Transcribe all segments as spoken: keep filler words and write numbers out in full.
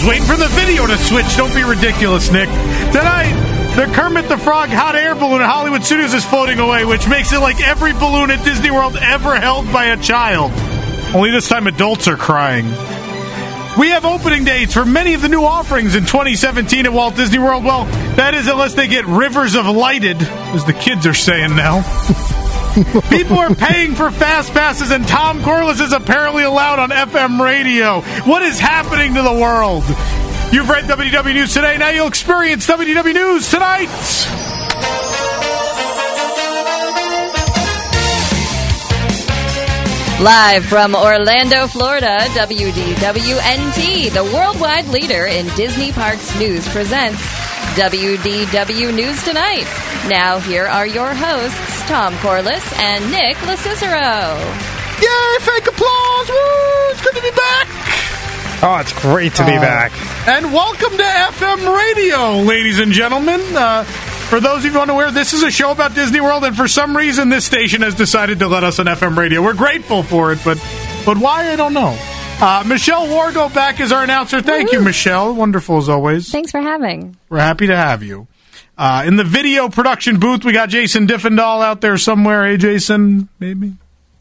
waiting for the video to switch. Don't be ridiculous, Nick. Tonight, the Kermit the Frog hot air balloon at Hollywood Studios is floating away, which makes it like every balloon at Disney World ever held by a child. Only this time adults are crying. We have opening dates for many of the new offerings in twenty seventeen at Walt Disney World. Well, that is unless they get rivers of lighted, as the kids are saying now. People are paying for fast passes, and Tom Corliss is apparently allowed on F M radio. What is happening to the world? You've read W D W News Today. Now you'll experience W D W News Tonight. Live from Orlando, Florida, W D W N T, the worldwide leader in Disney Parks news, presents W D W News Tonight. Now, here are your hosts, Tom Corliss and Nick LoCicero. Yay, fake applause! Woo! It's good to be back! Oh, it's great to be uh, back. And welcome to F M radio, ladies and gentlemen. Uh, for those of you unaware, this is a show about Disney World, and for some reason, this station has decided to let us on F M radio. We're grateful for it, but but why, I don't know. Uh, Michelle Wargo back as our announcer. Thank Woo-hoo. you, Michelle. Wonderful as always. Thanks for having. We're happy to have you. Uh, in the video production booth, we got Jason Diffendahl out there somewhere. Hey, Jason, maybe?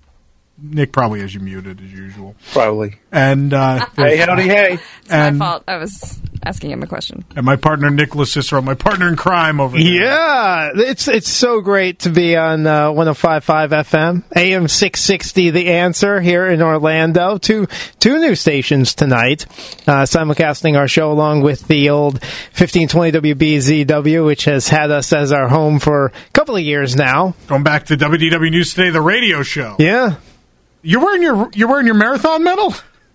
Nick probably has you muted, as usual. Probably. And uh, hey, howdy, hey. It's and, my fault. I was asking him a question. And my partner, Nick LoCicero, my partner in crime over there. Yeah, it's it's so great to be on uh, one oh five point five F M, A M six sixty, The Answer, here in Orlando. Two two new stations tonight, uh, simulcasting our show along with the old fifteen twenty W B Z W, which has had us as our home for a couple of years now. Going back to W D W News Today, the radio show. Yeah. You're wearing your you're wearing your marathon medal?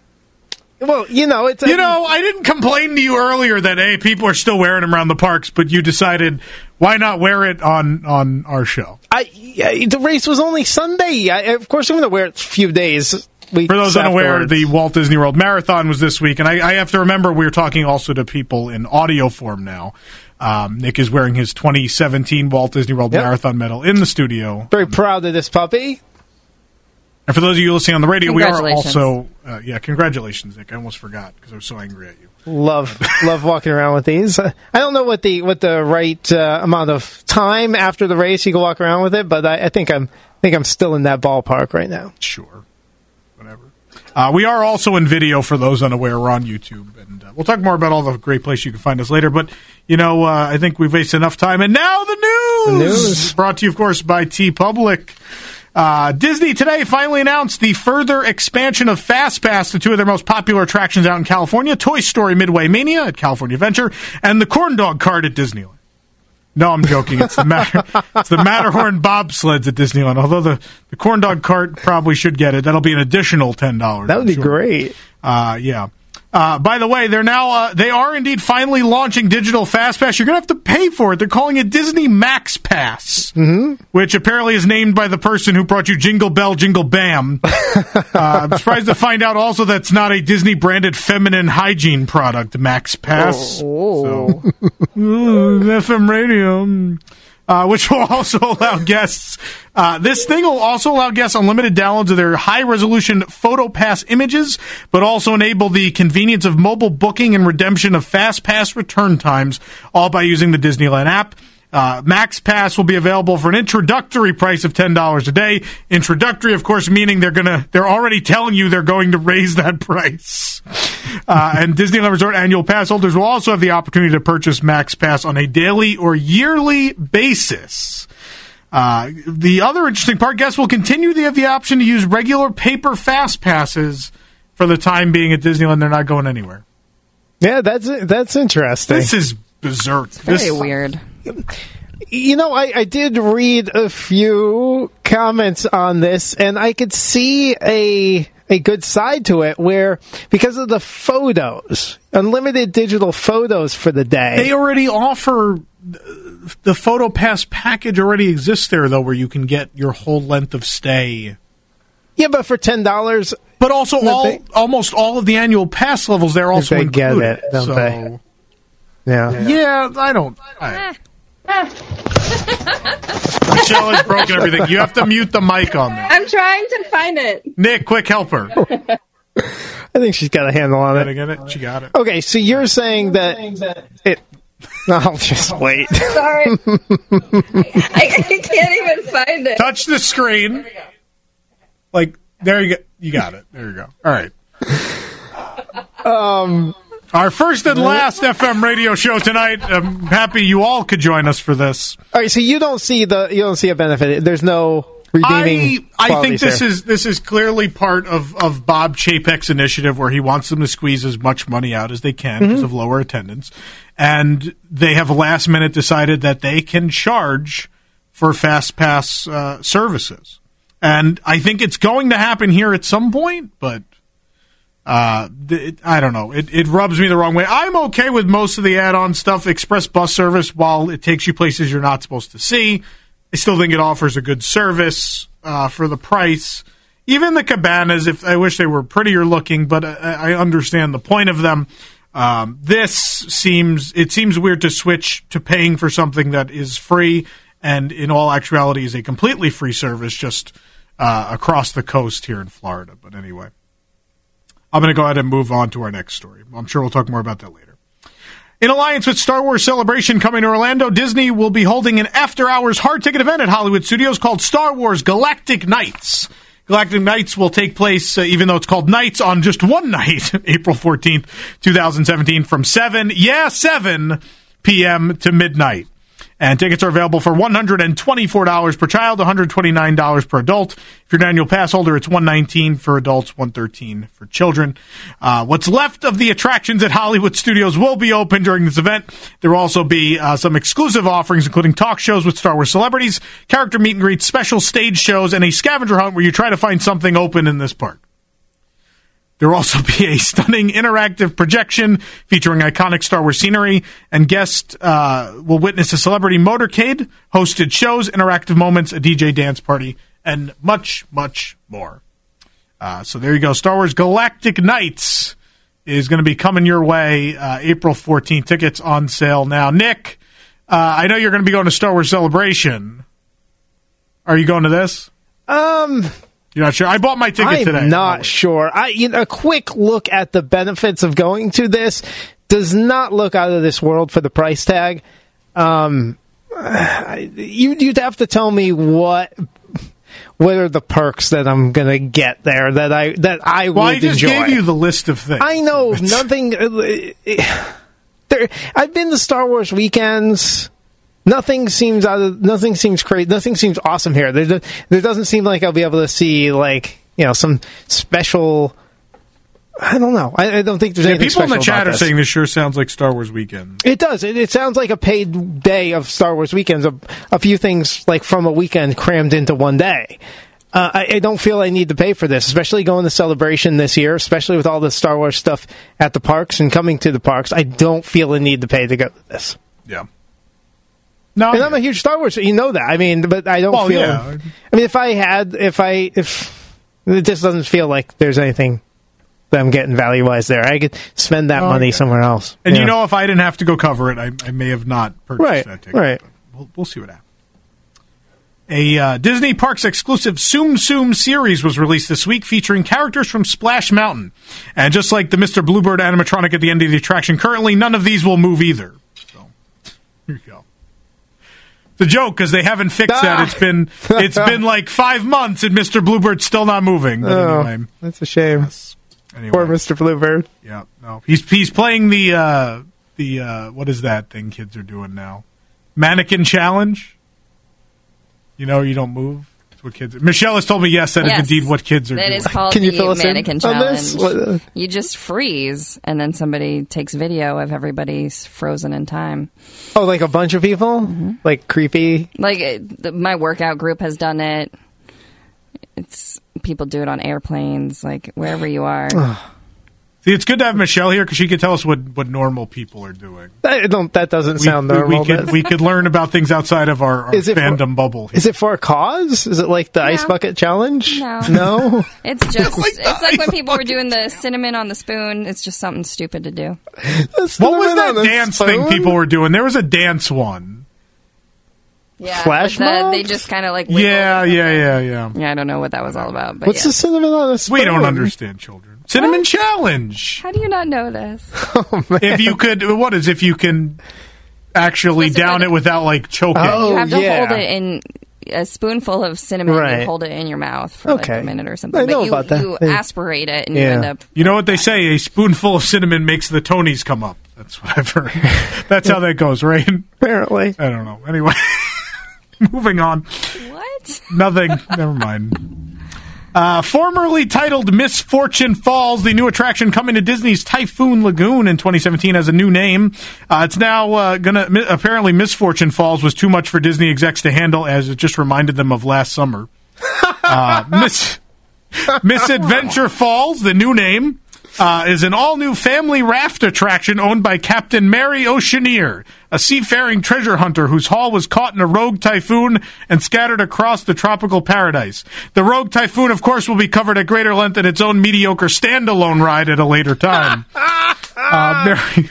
Well, you know, it's... You know, I didn't complain to you earlier that, hey, people are still wearing them around the parks, but you decided, why not wear it on, on our show? I, I The race was only Sunday. I, of course, I'm going to wear it a few days. For those unaware, afterwards. the Walt Disney World Marathon was this week, and I, I have to remember we're talking also to people in audio form now. Um, Nick is wearing his twenty seventeen Walt Disney World yep. Marathon medal in the studio. Very proud of this puppy. And for those of you listening on the radio, we are also... Uh, yeah, congratulations, Nick. I almost forgot because I was so angry at you. Love love walking around with these. Uh, I don't know what the what the right uh, amount of time after the race you can walk around with it, but I, I think I'm I think I'm still in that ballpark right now. Sure. Whatever. Uh, we are also in video for those unaware. We're on YouTube. And uh, we'll talk more about all the great places you can find us later. But, you know, uh, I think we've wasted enough time. And now the news! The news. Brought to you, of course, by TeePublic. Uh, Disney today finally announced the further expansion of FastPass to two of their most popular attractions out in California, Toy Story Midway Mania at California Adventure, and the Corn Dog Cart at Disneyland. No, I'm joking. It's the Matter, it's the Matterhorn bobsleds at Disneyland, although the, the Corn Dog Cart probably should get it. That'll be an additional ten dollars. That would be sure. great. Uh, yeah. Uh, by the way, they're now, uh, they are indeed finally launching digital FastPass. You're going to have to pay for it. They're calling it Disney Max Pass, mm-hmm. which apparently is named by the person who brought you Jingle Bell, Jingle Bam. uh, I'm surprised to find out also that's not a Disney-branded feminine hygiene product, Max Pass. Oh. So, ooh, F M radio. Uh, which will also allow guests, uh, this thing will also allow guests unlimited downloads of their high-resolution PhotoPass images, but also enable the convenience of mobile booking and redemption of FastPass return times, all by using the Disneyland app. Uh, Max Pass will be available for an introductory price of ten dollars a day. Introductory, of course, meaning they're gonna, they're already telling you they're going to raise that price. Uh, and Disneyland Resort annual pass holders will also have the opportunity to purchase Max Pass on a daily or yearly basis. Uh, the other interesting part, guests will continue to have the option to use regular paper fast passes for the time being at Disneyland. They're not going anywhere. Yeah, that's that's interesting. This is berserk. It's very this, weird. You know, I, I did read a few comments on this, and I could see a a good side to it where, because of the photos, unlimited digital photos for the day. They already offer, the PhotoPass package already exists there, though, where you can get your whole length of stay. Yeah, but for ten dollars. But also, all they, almost all of the annual pass levels there also they included. Get it, don't so, they? Yeah. Yeah, I don't. I, Michelle has broken everything. You have to mute the mic on there. I'm trying to find it. Nick, quick, help her. I think she's got a handle on Gotta it. get it? She got it. Okay, so you're saying that it... I'll just wait. Sorry. I, I can't even find it. Touch the screen. Like, there you go. You got it. There you go. All right. Um... Our first and last F M radio show tonight. I'm happy you all could join us for this. All right, so you don't see the you don't see a benefit. There's no redeeming. I, I think this here. is this is clearly part of, of Bob Chapek's initiative, where he wants them to squeeze as much money out as they can mm-hmm. because of lower attendance, and they have last minute decided that they can charge for Fast Pass uh, services, and I think it's going to happen here at some point, but. Uh, it, I don't know. It, it rubs me the wrong way. I'm okay with most of the add-on stuff. Express bus service, while it takes you places you're not supposed to see, I still think it offers a good service uh, for the price. Even the cabanas, if I wish they were prettier looking, but I, I understand the point of them. Um, this seems it seems weird to switch to paying for something that is free, and in all actuality is a completely free service just uh, across the coast here in Florida. But anyway. I'm going to go ahead and move on to our next story. I'm sure we'll talk more about that later. In alliance with Star Wars Celebration coming to Orlando, Disney will be holding an after-hours hard-ticket event at Hollywood Studios called Star Wars Galactic Nights. Galactic Nights will take place, uh, even though it's called Nights, on just one night, April fourteenth, twenty seventeen, from seven, yeah, seven p.m. to midnight. And tickets are available for one hundred twenty-four dollars per child, one hundred twenty-nine dollars per adult. If you're an annual pass holder, it's one hundred nineteen dollars for adults, one hundred thirteen dollars for children. Uh, what's left of the attractions at Hollywood Studios will be open during this event. There will also be uh, some exclusive offerings, including talk shows with Star Wars celebrities, character meet and greets, special stage shows, and a scavenger hunt where you try to find something open in this park. There will also be a stunning interactive projection featuring iconic Star Wars scenery, and guests uh, will witness a celebrity motorcade, hosted shows, interactive moments, a D J dance party, and much, much more. Uh, so there you go. Star Wars Galactic Nights is going to be coming your way uh, April fourteenth. Tickets on sale now. Nick, uh, I know you're going to be going to Star Wars Celebration. Are you going to this? Um... You're not sure? I bought my ticket I'm today. I'm not sure. I, you know, a quick look at the benefits of going to this does not look out of this world for the price tag. Um, you, you'd have to tell me what what are the perks that I'm going to get there that I that I well, would I just enjoy. gave you the list of things. I know nothing. There, I've been to Star Wars weekends. Nothing seems out of, nothing seems crazy. Nothing seems awesome here. There, there doesn't seem like I'll be able to see, like, you know, some special. I don't know. I, I don't think there's yeah, anything people in special the chat about are this. saying this sure sounds like Star Wars weekend. It does. It, it sounds like a paid day of Star Wars weekends. A, a few things like from a weekend crammed into one day. Uh, I, I don't feel I need to pay for this, especially going to Celebration this year, especially with all the Star Wars stuff at the parks and coming to the parks. I don't feel a need to pay to go to this. Yeah. No, and I'm a huge Star Wars fan. You know that. I mean, but I don't well, feel. Yeah. I mean, if I had, if I, if it just doesn't feel like there's anything that I'm getting value wise there, I could spend that oh, money okay. somewhere else. And yeah. you know, if I didn't have to go cover it, I, I may have not purchased right, that ticket. Right. We'll, we'll see what happens. A uh, Disney Parks exclusive Tsum Tsum series was released this week featuring characters from Splash Mountain. And just like the Mister Bluebird animatronic at the end of the attraction, currently none of these will move either. So, here you go. It's a joke because they haven't fixed ah! that. It's been it's been like five months and Mister Bluebird's still not moving. But oh, anyway, that's a shame. Yes. Anyway. Poor Mister Bluebird. Yeah, no, he's he's playing the uh, the uh, what is that thing kids are doing now? Mannequin challenge. You know, you don't move. That's what kids. Michelle has told me yes, that yes, is indeed what kids are that doing. Is called Can you the fill us mannequin in challenge. on this? What, uh, you just freeze, and then somebody takes video of everybody's frozen in time. Oh, like a bunch of people, mm-hmm. like creepy. Like it, the, my workout group has done it. It's people do it on airplanes, like wherever you are. See, it's good to have Michelle here because she can tell us what, what normal people are doing. I don't. That doesn't we, sound we, normal. We could, we could learn about things outside of our, our fandom for, bubble. Here. Is it for a cause? Is it like the no. ice bucket challenge? No, no. It's just like it's like when people bucket. were doing the cinnamon on the spoon. It's just something stupid to do. What was that dance spoon? thing people were doing? There was a dance one. Yeah, Flash the, mob? They just kind of like yeah, yeah, yeah, yeah. Yeah, I don't know what that was all about. But What's yeah. the cinnamon on a spoon? We don't understand children. Cinnamon What? Challenge. How do you not know this? Oh, man. If you could, what is if you can actually Supposed to down put- it without like choking? Oh, you have to yeah. hold it in a spoonful of cinnamon. Right. You hold it in your mouth for like Okay. a minute or something. I know but you, about that. you Yeah. aspirate it and Yeah. you end up. You know what they say? A spoonful of cinnamon makes the Tonys come up. That's what I've heard. That's how that goes, right? Apparently. I don't know. Anyway, moving on. What? Nothing. Never mind. Uh, formerly titled Misfortune Falls, the new attraction coming to Disney's Typhoon Lagoon in twenty seventeen has a new name. Uh, it's now uh, gonna mi- apparently Misfortune Falls was too much for Disney execs to handle, as it just reminded them of last summer. Uh, Miss Misadventure Falls, the new name, uh, is an all-new family raft attraction owned by Captain Mary Oceaneer, a seafaring treasure hunter whose hull was caught in a rogue typhoon and scattered across the tropical paradise. The rogue typhoon, of course, will be covered at greater length in its own mediocre standalone ride at a later time. uh, Mary...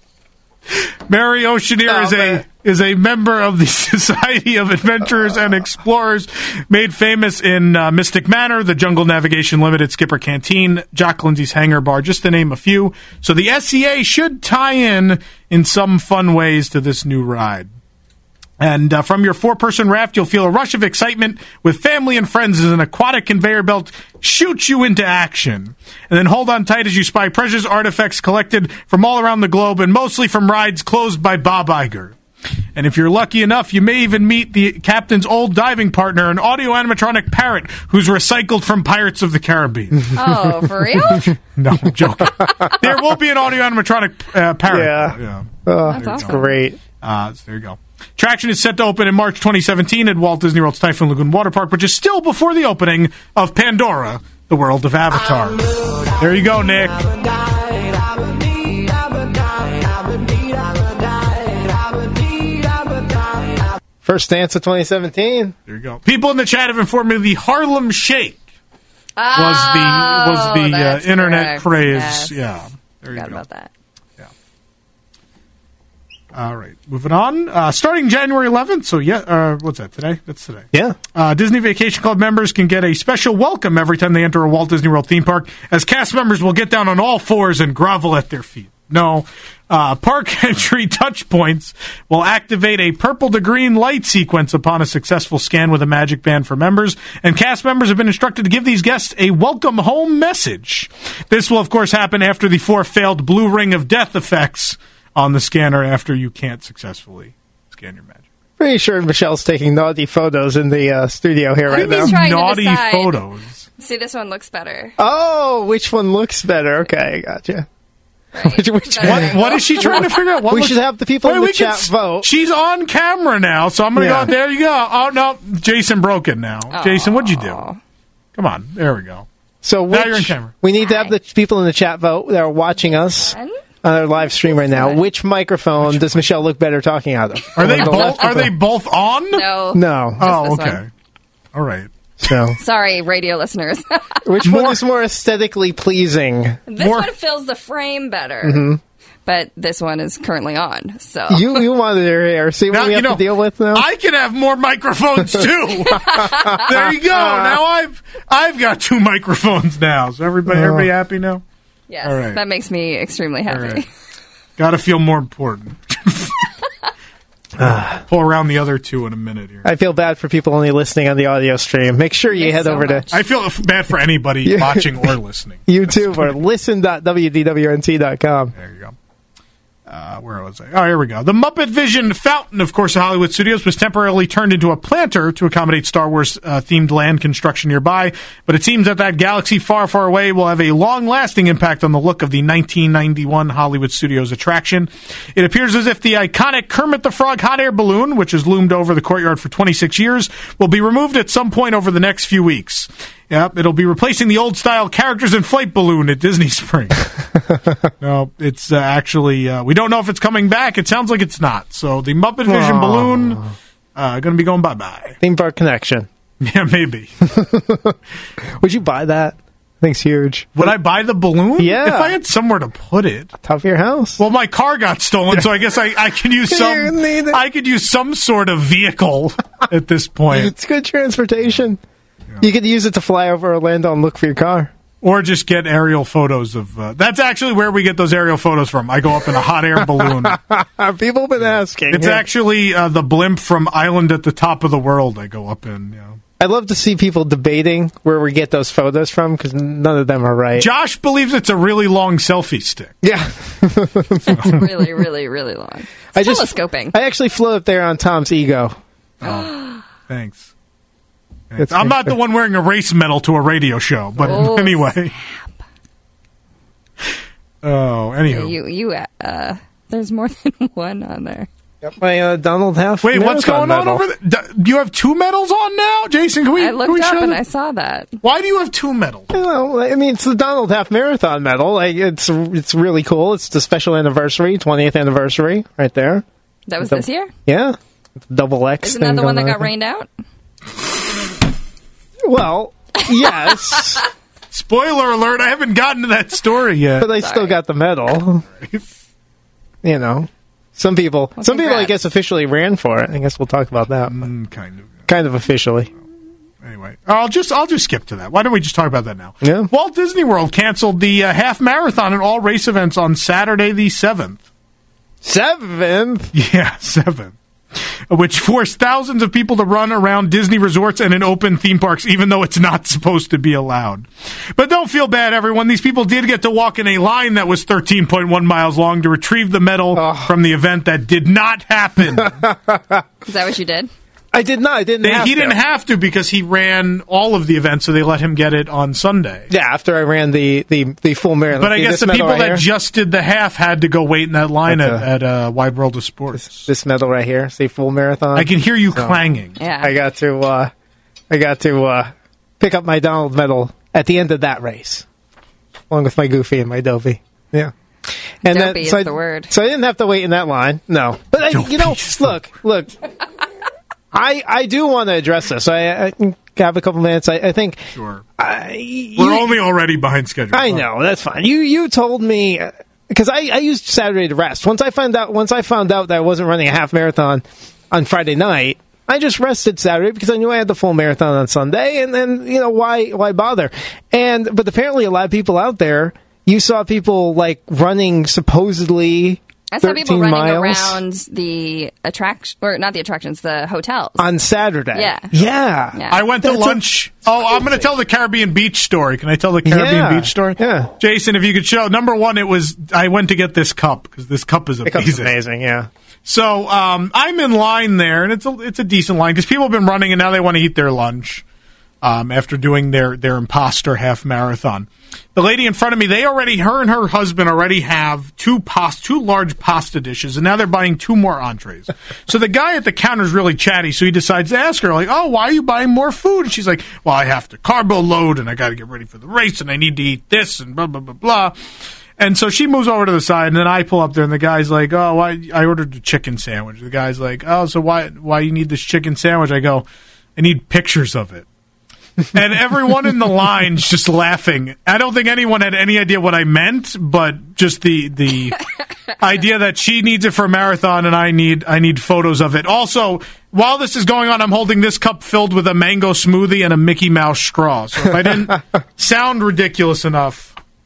Mary Oceaneer Oh, is a man. is a member of the Society of Adventurers and Explorers, made famous in uh, Mystic Manor, the Jungle Navigation Limited, Skipper Canteen, Jock Lindsay's Hangar Bar, just to name a few. So the S C A should tie in in some fun ways to this new ride. And uh, from your four-person raft, you'll feel a rush of excitement with family and friends as an aquatic conveyor belt shoots you into action. And then hold on tight as you spy precious artifacts collected from all around the globe and mostly from rides closed by Bob Iger. And if you're lucky enough, you may even meet the captain's old diving partner, an audio animatronic parrot who's recycled from Pirates of the Caribbean. Oh, for real? No, I'm joking. There will be an audio animatronic uh, parrot. Yeah. yeah. Oh, That's that's awesome. great. Uh, so there you go. Attraction is set to open in March twenty seventeen at Walt Disney World's Typhoon Lagoon Water Park, which is still before the opening of Pandora, the world of Avatar. There you go, Nick. First dance of twenty seventeen. There you go. People in the chat have informed me the Harlem Shake Oh, was the was the uh, that's internet correct. craze. Yes. Yeah, there you Forgot go. about that. All right, moving on. Uh, starting January eleventh, so yeah, uh, what's that, today? That's today. Yeah. Uh, Disney Vacation Club members can get a special welcome every time they enter a Walt Disney World theme park, as cast members will get down on all fours and grovel at their feet. No, uh, park entry touch points will activate a purple to green light sequence upon a successful scan with a magic band for members, and cast members have been instructed to give these guests a welcome home message. This will, of course, happen after the four failed blue ring of death effects on the scanner after you can't successfully scan your magic. Pretty sure Michelle's taking naughty photos in the uh, studio here right think now. he's trying to Naughty decide. photos. See, this one looks better. Oh, which one looks better? Okay, gotcha. Right? Which- which- Better What, angle. what is she trying to figure out? What We looks- should have the people Wait, in the we can chat s- vote. She's on camera now, so I'm going to Yeah. go. There you go. Oh, no. Jason broke it now. Jason, what'd you do? Come on. There we go. So Now you're in which, camera. we need to have the people in the chat vote that are watching us And on our live stream right now. Which microphone does Michelle look better talking out of? Are they The both? left or Are the- they both on? No. No. Oh, this okay. one. All right. So, Sorry, radio listeners. which More- one is more aesthetically pleasing? This More- one fills the frame better. Mm-hmm. But this one is currently on. So You you wanted her here. See what Now, we you have know, to deal with now? I can have more microphones too. There you go. Now I've I've got two microphones now. So everybody Oh. everybody happy now? yes, All right. that makes me extremely happy. All right. Got to feel more important. Pull around the other two in a minute here. I feel bad for people only listening on the audio stream. Make sure you Thanks head so over much. I feel f- bad for anybody Yeah. watching or listening. to YouTube or listen dot w d w n t dot com. There you go. Uh, where was I? Oh, here we go. The Muppet Vision fountain, of course, at Hollywood Studios was temporarily turned into a planter to accommodate Star Wars uh, themed land construction nearby. But it seems that that galaxy far, far away will have a long-lasting impact on the look of the nineteen ninety-one Hollywood Studios attraction. It appears as if the iconic Kermit the Frog hot air balloon, which has loomed over the courtyard for twenty-six years, will be removed at some point over the next few weeks. Yep, it'll be replacing the old-style characters in flight balloon at Disney Springs. No, it's uh, actually, uh, we don't know if it's coming back. It sounds like it's not. So the Muppet Vision Aw. balloon, uh, going to be going bye-bye. Theme Park Connection. Yeah, maybe. Would you buy that? Thing's huge. Would I buy the balloon? Yeah. If I had somewhere to put it. Top of your house. Well, my car got stolen, so I guess I, I can use You some, need it. I could use some sort of vehicle at this point. It's good transportation. You could use it to fly over Orlando and look for your car. Or just get aerial photos of... Uh, that's actually where we get those aerial photos from. I go up in a hot air balloon. People have been asking. It's yeah. actually uh, the blimp from Island at the Top of the World I go up in. You know. I'd love to see people debating where we get those photos from, because none of them are right. Josh believes it's a really long selfie stick. Yeah. It's really, really, really long. It's I just, telescoping. I actually flew up there on Tom's Ego. Oh, thanks. Thanks. I'm not the one wearing a race medal to a radio show, but oh, anyway. Snap. Oh, anywho. You, you, uh, there's more than one on there. Got my uh, Donald Half. Wait, what's going medal. on over there? Do you have two medals on now, Jason? Can we? I can looked we up show and them? I saw that. Why do you have two medals? Well, I mean, it's the Donald Half Marathon medal. Like, it's it's really cool. It's the special anniversary, twentieth anniversary, right there. That was the, this year? Yeah, double X. Isn't that the one that got rained out? Well, yes. Spoiler alert! I haven't gotten to that story yet. But I Sorry. still got the medal. You know, some people, Well, some people, I congrats. guess, officially ran for it. I guess we'll talk about that. Mm, kind of. Kind of officially. Anyway, I'll just I'll just skip to that. Why don't we just talk about that now? Yeah. Walt Disney World canceled the uh, half marathon and all race events on Saturday the seventh. Seventh. Yeah, seventh. Which forced thousands of people to run around Disney resorts and in open theme parks, even though it's not supposed to be allowed. But don't feel bad, everyone. These people did get to walk in a line that was thirteen point one miles long to retrieve the medal Oh. from the event that did not happen. Is that what you did? I did not. I didn't. They, have he to. didn't have to because he ran all of the events, so they let him get it on Sunday. Yeah, after I ran the the, the full marathon. But I See guess this the medal people right that here? just did the half had to go wait in that line at, That's a- at uh, Wide World of Sports. this medal right here, see full marathon. I can hear you So, clanging. Yeah. I got to uh, I got to uh, pick up my Donald medal at the end of that race, along with my Goofy and my Dopey. Yeah. And Dopey then, is so I, the word. So I didn't have to wait in that line. No, but I, you know, Dopey is the- look, look. I I do want to address this. I, I can have a couple minutes. I, I think. Sure. I, We're you- only already behind schedule. I know, that's fine. You you told me because I, I used Saturday to rest. Once I found out once I found out that I wasn't running a half marathon on Friday night, I just rested Saturday because I knew I had the full marathon on Sunday, and then you know why why bother? And but apparently a lot of people out there, you saw people like running supposedly I saw people thirteen running miles around the attraction, or not the attractions, the hotels. on Saturday. Yeah. yeah. Yeah. I went to That's a- lunch. Oh, I'm going to tell the Caribbean Beach story. Can I tell the Caribbean Yeah. Beach story? Yeah. Jason, if you could show. Number one, it was I went to get this cup because this cup is It comes amazing. amazing. Yeah. So um, I'm in line there, and it's a it's a decent line because people have been running, and now they want to eat their lunch um, after doing their their imposter half marathon. The lady in front of me, they already, her and her husband already have two past, two large pasta dishes, and now they're buying two more entrees. So the guy at the counter is really chatty, so he decides to ask her, like, "Oh, why are you buying more food?" And she's like, "Well, I have to carbo load, and I got to get ready for the race, and I need to eat this, and blah blah blah blah." And so she moves over to the side, and then I pull up there, and the guy's like, "Oh, why?" I ordered a chicken sandwich. The guy's like, "Oh, so why why you need this chicken sandwich?" I go, "I need pictures of it." And everyone in the line's just laughing. I don't think anyone had any idea what I meant, but just the the idea that she needs it for a marathon and I need I need photos of it. Also, while this is going on, I'm holding this cup filled with a mango smoothie and a Mickey Mouse straw. So if I didn't sound ridiculous enough,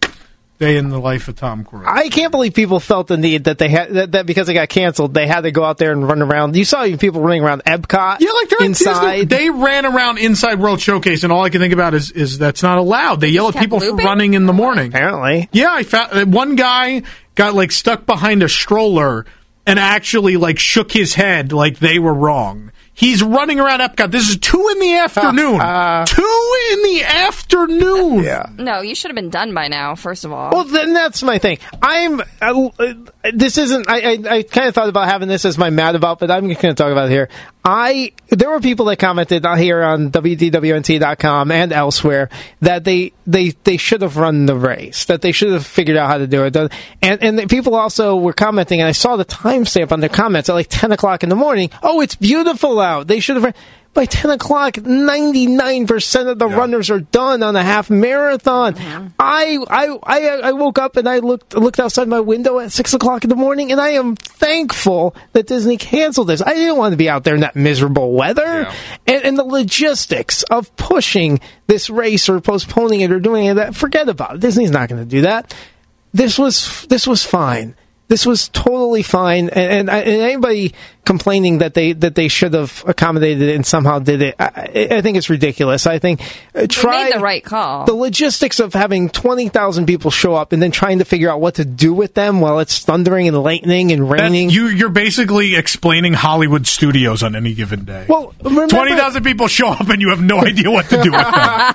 day in the life of Tom Cruise. I can't believe people felt the need that they had that, that because they got canceled, they had to go out there and run around. You saw even people running around Epcot. Yeah, like they're at inside. Disney. They ran around inside World Showcase, and all I can think about is is that's not allowed. They yell at kept people for looping? running in the morning. Apparently, Yeah, I found uh, one guy got like stuck behind a stroller and actually like shook his head like they were wrong. He's running around Epcot. This is two in the afternoon. uh, two in the afternoon. yeah. No, you should have been done by now, first of all. Well, then that's my thing. I'm. Uh, this isn't. I. I, I kind of thought about having this as my mad about, but I'm going to talk about it here. I. There were people that commented here on W D W N T dot com and elsewhere that they they they should have run the race. That they should have figured out how to do it. And and the people also were commenting, and I saw the timestamp on their comments at like ten o'clock in the morning. Oh, it's beautiful out. They should have. by ten o'clock, ninety-nine percent of the Yeah. runners are done on a half marathon. Mm-hmm. I, I, I, I woke up and I looked, looked outside my window at six o'clock in the morning, and I am thankful that Disney canceled this. I didn't want to be out there in that miserable weather. Yeah. And, and the logistics of pushing this race or postponing it or doing it, that, forget about it. Disney's not going to do that. This was, this was fine. This was totally fine, and, and, and anybody complaining that they that they should have accommodated it and somehow did it, I, I think it's ridiculous. I think uh, try made the right call. The logistics of having twenty thousand people show up and then trying to figure out what to do with them while it's thundering and lightning and raining. That, you, you're basically explaining Hollywood studios on any given day. Well, remember, twenty thousand people show up and you have no idea what to do with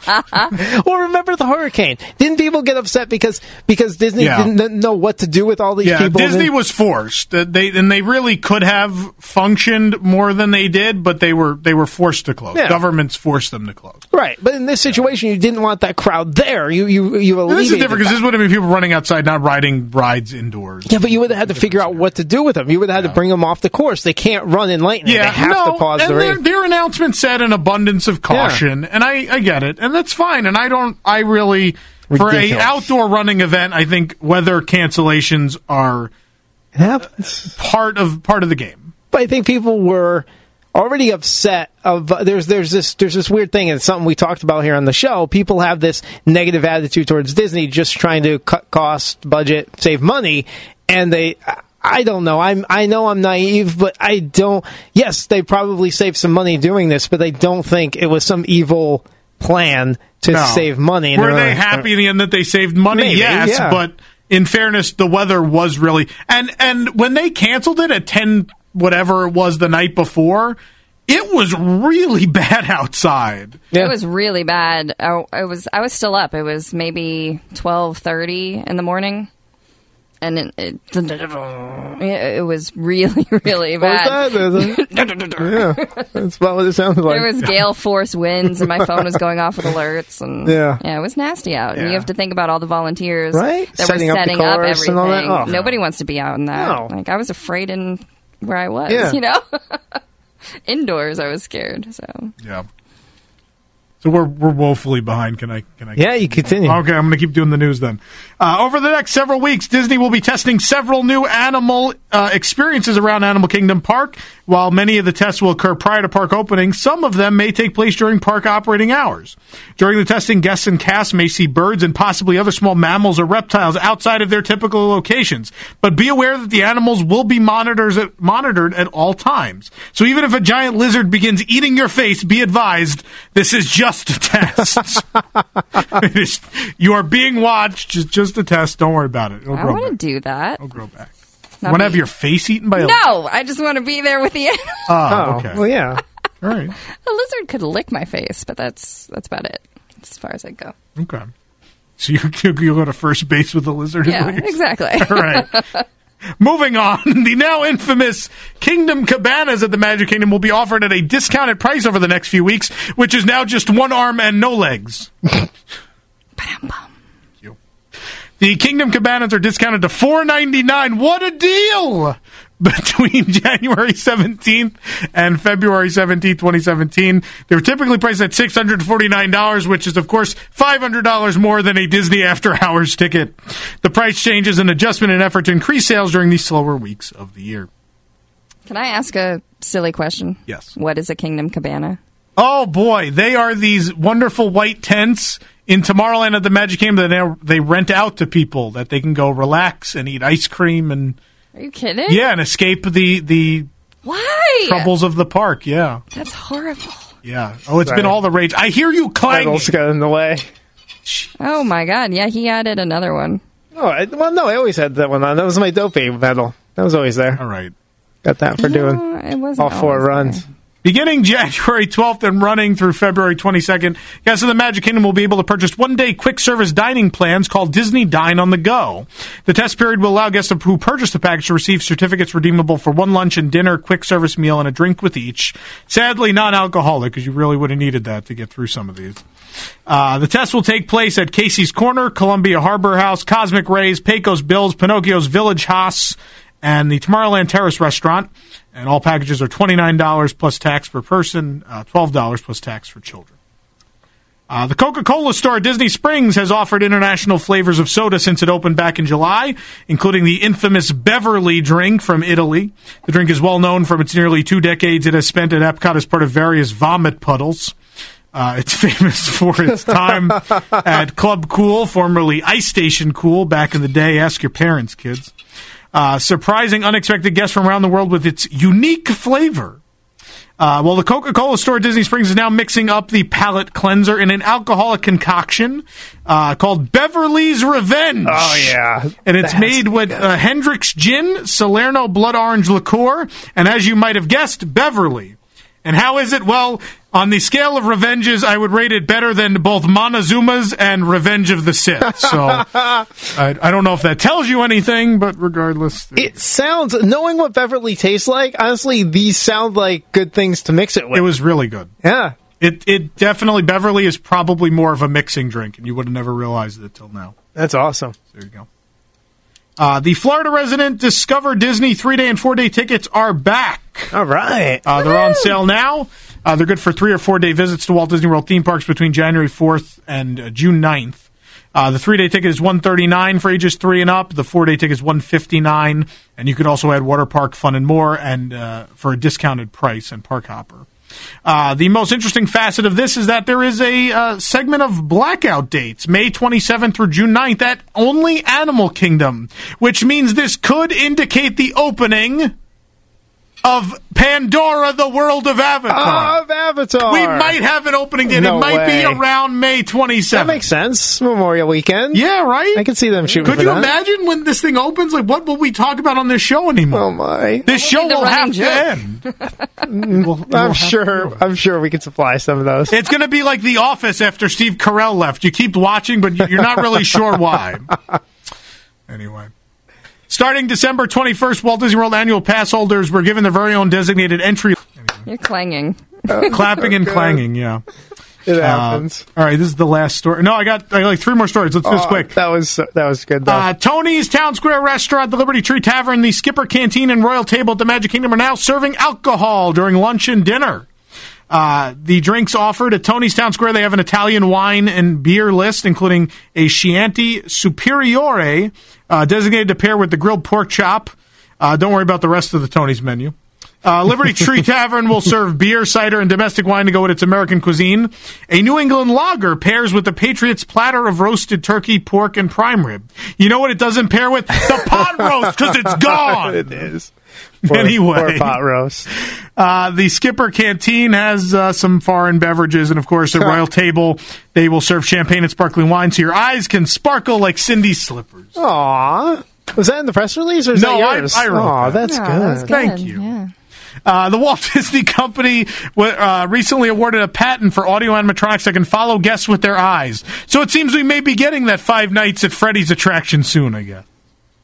them. well, remember the hurricane? Didn't people get upset because because Disney Yeah. didn't know what to do with all these Yeah, people? Disney then, was forced. Uh, They and they really could have functioned more than they did, but they were they were forced to close. Yeah. Governments forced them to close. right, but in this situation, you didn't want that crowd there. You you you This is alleviated different because that. this would have been people running outside, not riding rides indoors. Yeah, but you would have had to figure out what to do with them. You would have had to bring them off the course. They can't run in lightning. Yeah, they have no, to pause and the their, race. their announcement said an abundance of caution, and I, I get it, and that's fine. And I don't, I really, for a Ridiculous. outdoor running event, I think weather cancellations are It happens. part of part of the game. But I think people were already upset of uh, there's there's this there's this weird thing, and it's something we talked about here on the show. People have this negative attitude towards Disney, just trying to cut cost, budget, save money, and they. I don't know. I'm. I know I'm naive, but I don't. Yes, they probably saved some money doing this, but I don't think it was some evil plan to No. save money. Were they happy in the end that they saved money? Maybe, yes, yeah. but in fairness, the weather was really and and when they canceled it at ten whatever it was the night before, it was really bad outside. Yeah. It was really bad. I, I was I was still up. It was maybe twelve thirty in the morning, and it it, it was really really What bad. was that? Yeah, that's about what it sounded like. There was gale force winds, and my phone was going off with alerts, and Yeah. yeah, it was nasty out. And Yeah. you have to think about all the volunteers Right? that Setting were up the setting up course everything. and all that. Oh. Nobody wants to be out in that. No. Like I was afraid in where I was. Yeah. You know, indoors I was scared. So Yeah. So we're we're woefully behind. Can I can I? Yeah, you continue. Okay, I'm going to keep doing the news then. Uh, over the next several weeks, Disney will be testing several new animal uh, experiences around Animal Kingdom Park. While many of the tests will occur prior to park opening, some of them may take place during park operating hours. During the testing, guests and cast may see birds and possibly other small mammals or reptiles outside of their typical locations. But be aware that the animals will be monitors at, monitored at all times. So even if a giant lizard begins eating your face, be advised, this is just a test. It is, you are being watched. It's just a test. Don't worry about it. It'll I grow want to back. do that. It'll grow back. Not Want to have me. your face eaten by a No, I just want to be there with the animal. Oh, Oh, okay. well, yeah. All right. A lizard could lick my face, but that's that's about it. That's as far as I go. Okay. So you you you'll go to first base with the lizard? is Yeah, what you're saying? exactly. All right. Moving on, the now infamous Kingdom Cabanas at the Magic Kingdom will be offered at a discounted price over the next few weeks, which is now just one arm and no legs. You. The Kingdom Cabanas are discounted to four ninety-nine. What a deal! Between January seventeenth and February seventeenth, twenty seventeen. They were typically priced at six hundred forty-nine dollars, which is, of course, five hundred dollars more than a Disney after-hours ticket. The price change is an adjustment in an effort to increase sales during these slower weeks of the year. Can I ask a silly question? Yes. What is a Kingdom Cabana? Oh, boy. They are these wonderful white tents in Tomorrowland at the Magic Kingdom that they rent out to people that they can go relax and eat ice cream and... Are you kidding? Yeah, and escape the the Why? troubles of the park. Yeah, That's horrible. yeah. Oh, it's Sorry. been all the rage. I hear you clanging. Idols got in the way. Oh my God! Yeah, he added another one. Oh, I, well, no, I always had that one on. That was my dopey medal. That was always there. All right. Got that for doing No, it wasn't all four always runs. there. Beginning January twelfth and running through February twenty-second, guests of the Magic Kingdom will be able to purchase one-day quick-service dining plans called Disney Dine on the Go. The test period will allow guests who purchase the package to receive certificates redeemable for one lunch and dinner, quick-service meal, and a drink with each. Sadly, non-alcoholic, because you really would have needed that to get through some of these. Uh, the test will take place at Casey's Corner, Columbia Harbor House, Cosmic Rays, Pecos Bills, Pinocchio's Village Haas, and the Tomorrowland Terrace restaurant. And all packages are twenty-nine dollars plus tax per person, uh, twelve dollars plus tax for children. Uh, the Coca-Cola store at Disney Springs has offered international flavors of soda since it opened back in July, including the infamous Beverly drink from Italy. The drink is well known from its nearly two decades it has spent at Epcot as part of various vomit puddles. Uh, it's famous for its time at Club Cool, formerly Ice Station Cool, back in the day. Ask your parents, kids. Uh, surprising unexpected guests from around the world with its unique flavor. Uh, well, the Coca-Cola store at Disney Springs is now mixing up the palate cleanser in an alcoholic concoction uh, called Beverly's Revenge. Oh, yeah. And it's That's made with uh, Hendrick's Gin, Salerno Blood Orange Liqueur, and as you might have guessed, Beverly. And how is it? Well, on the scale of revenges, I would rate it better than both Montezuma's and Revenge of the Sith. So I, I don't know if that tells you anything, but regardless. It sounds, knowing what Beverly tastes like, honestly, these sound like good things to mix it with. It was really good. Yeah. It it definitely, Beverly is probably more of a mixing drink, and you would have never realized it till now. That's awesome. There you go. Uh, the Florida resident Discover Disney three-day and four-day tickets are back. All right. Uh, they're on sale now. Uh, they're good for three or four-day visits to Walt Disney World theme parks between January fourth and uh, June ninth. Uh, the three-day ticket is one hundred thirty-nine dollars for ages three and up. The four-day ticket is one hundred fifty-nine dollars, and you could also add water park, fun, and more, and uh, for a discounted price and park hopper. Uh, the most interesting facet of this is that there is a uh, segment of blackout dates, May twenty-seventh through June ninth, at only Animal Kingdom, which means this could indicate the opening of Pandora, the World of Avatar. Oh, of Avatar. We might have an opening date. No it might way. be around May twenty-seventh. That makes sense. Memorial weekend. Yeah, right? I can see them shooting Could for you that. imagine when this thing opens? Like, what will we talk about on this show anymore? Oh, my. This show the will running have joke. to end. We'll- we'll I'm have sure. to- I'm sure we can supply some of those. It's going to be like The Office after Steve Carell left. You keep watching, but you're not really sure why. Anyway. Starting December twenty-first, Walt Disney World annual pass holders were given their very own designated entry. You're clanging. Clapping and clanging, yeah. It Uh, happens. all right, this is the last story. No, I got, I got like three more stories. Let's do this Oh, quick. That was that was good though. Uh, Tony's Town Square Restaurant, the Liberty Tree Tavern, the Skipper Canteen, and Royal Table at the Magic Kingdom are now serving alcohol during lunch and dinner. Uh, the drinks offered at Tony's Town Square, they have an Italian wine and beer list, including a Chianti Superiore, uh, designated to pair with the grilled pork chop. Uh, don't worry about the rest of the Tony's menu. Uh, Liberty Tree Tavern will serve beer, cider, and domestic wine to go with its American cuisine. A New England lager pairs with the Patriots platter of roasted turkey, pork, and prime rib. You know what it doesn't pair with? The pot roast, because it's gone. It is. Anyway. Poor pot roast. Uh, the Skipper Canteen has uh, some foreign beverages, and of course, at Royal Table, they will serve champagne and sparkling wine so your eyes can sparkle like Cindy's slippers. Aw. Was that in the press release or is No, that I- yours? I wrote Aw, that. that's Oh, good. that's good. Thank you. Yeah. Uh, the Walt Disney Company w- uh, recently awarded a patent for audio animatronics that can follow guests with their eyes. So it seems we may be getting that Five Nights at Freddy's attraction soon, I guess.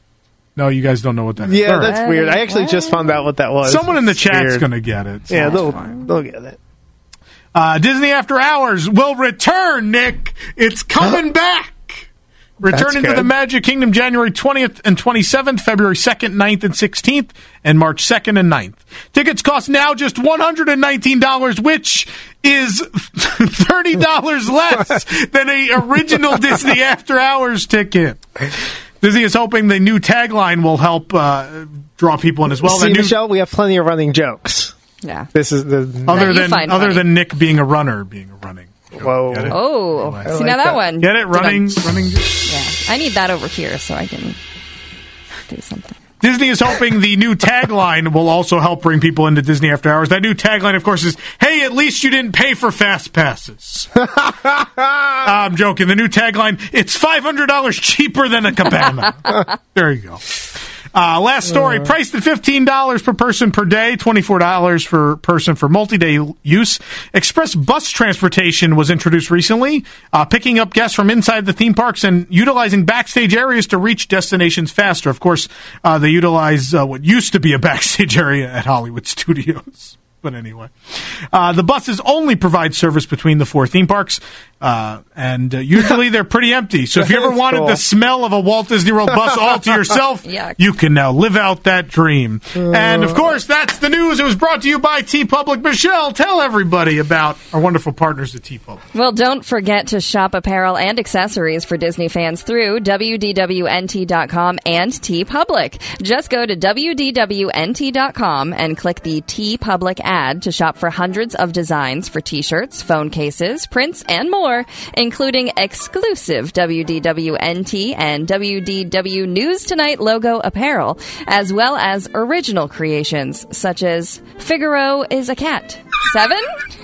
No, you guys don't know what that is. Yeah, All right. that's weird. I actually just found out what that was. Someone in the It's chat's weird. going to get it. so Yeah, it's they'll, fine. they'll get it. Uh, Disney After Hours will return, Nick. It's coming back. Returning to good. the Magic Kingdom January twentieth and twenty-seventh, February second, ninth, and sixteenth, and March second and ninth. Tickets cost now just one hundred nineteen dollars, which is thirty dollars less than a original Disney After Hours ticket. Disney is hoping the new tagline will help uh, draw people in as well. See, The new- Michelle, we have plenty of running jokes. Yeah. This is the... other That you than find other funny. than Nick being a runner, being a running. joke. Whoa. Get it? Oh, I see like now that, that. one. Get it? Running, Dun-dun. running. Yeah, I need that over here so I can do something. Disney is hoping the new tagline will also help bring people into Disney After Hours. That new tagline, of course, is, hey, at least you didn't pay for fast passes. I'm joking. The new tagline, it's five hundred dollars cheaper than a cabana. There you go. Uh, last story, priced at fifteen dollars per person per day, twenty-four dollars per person for multi-day use. Express bus transportation was introduced recently, uh, picking up guests from inside the theme parks and utilizing backstage areas to reach destinations faster. Of course, uh, they utilize uh, what used to be a backstage area at Hollywood Studios. But anyway, uh, the buses only provide service between the four theme parks, uh, and uh, usually they're pretty empty. So if you ever wanted cool. the smell of a Walt Disney World bus all to yourself, Yuck. you can now live out that dream. Uh, and of course, that's the news. It was brought to you by TeePublic. Michelle, tell everybody about our wonderful partners at TeePublic. Well, don't forget to shop apparel and accessories for Disney fans through W D W N T dot com and TeePublic. Just go to W D W N T dot com and click the TeePublic ad to shop for hundreds of designs for t-shirts, phone cases, prints, and more, including exclusive W D W N T and W D W News Tonight logo apparel, as well as original creations such as Figaro is a cat. Seven?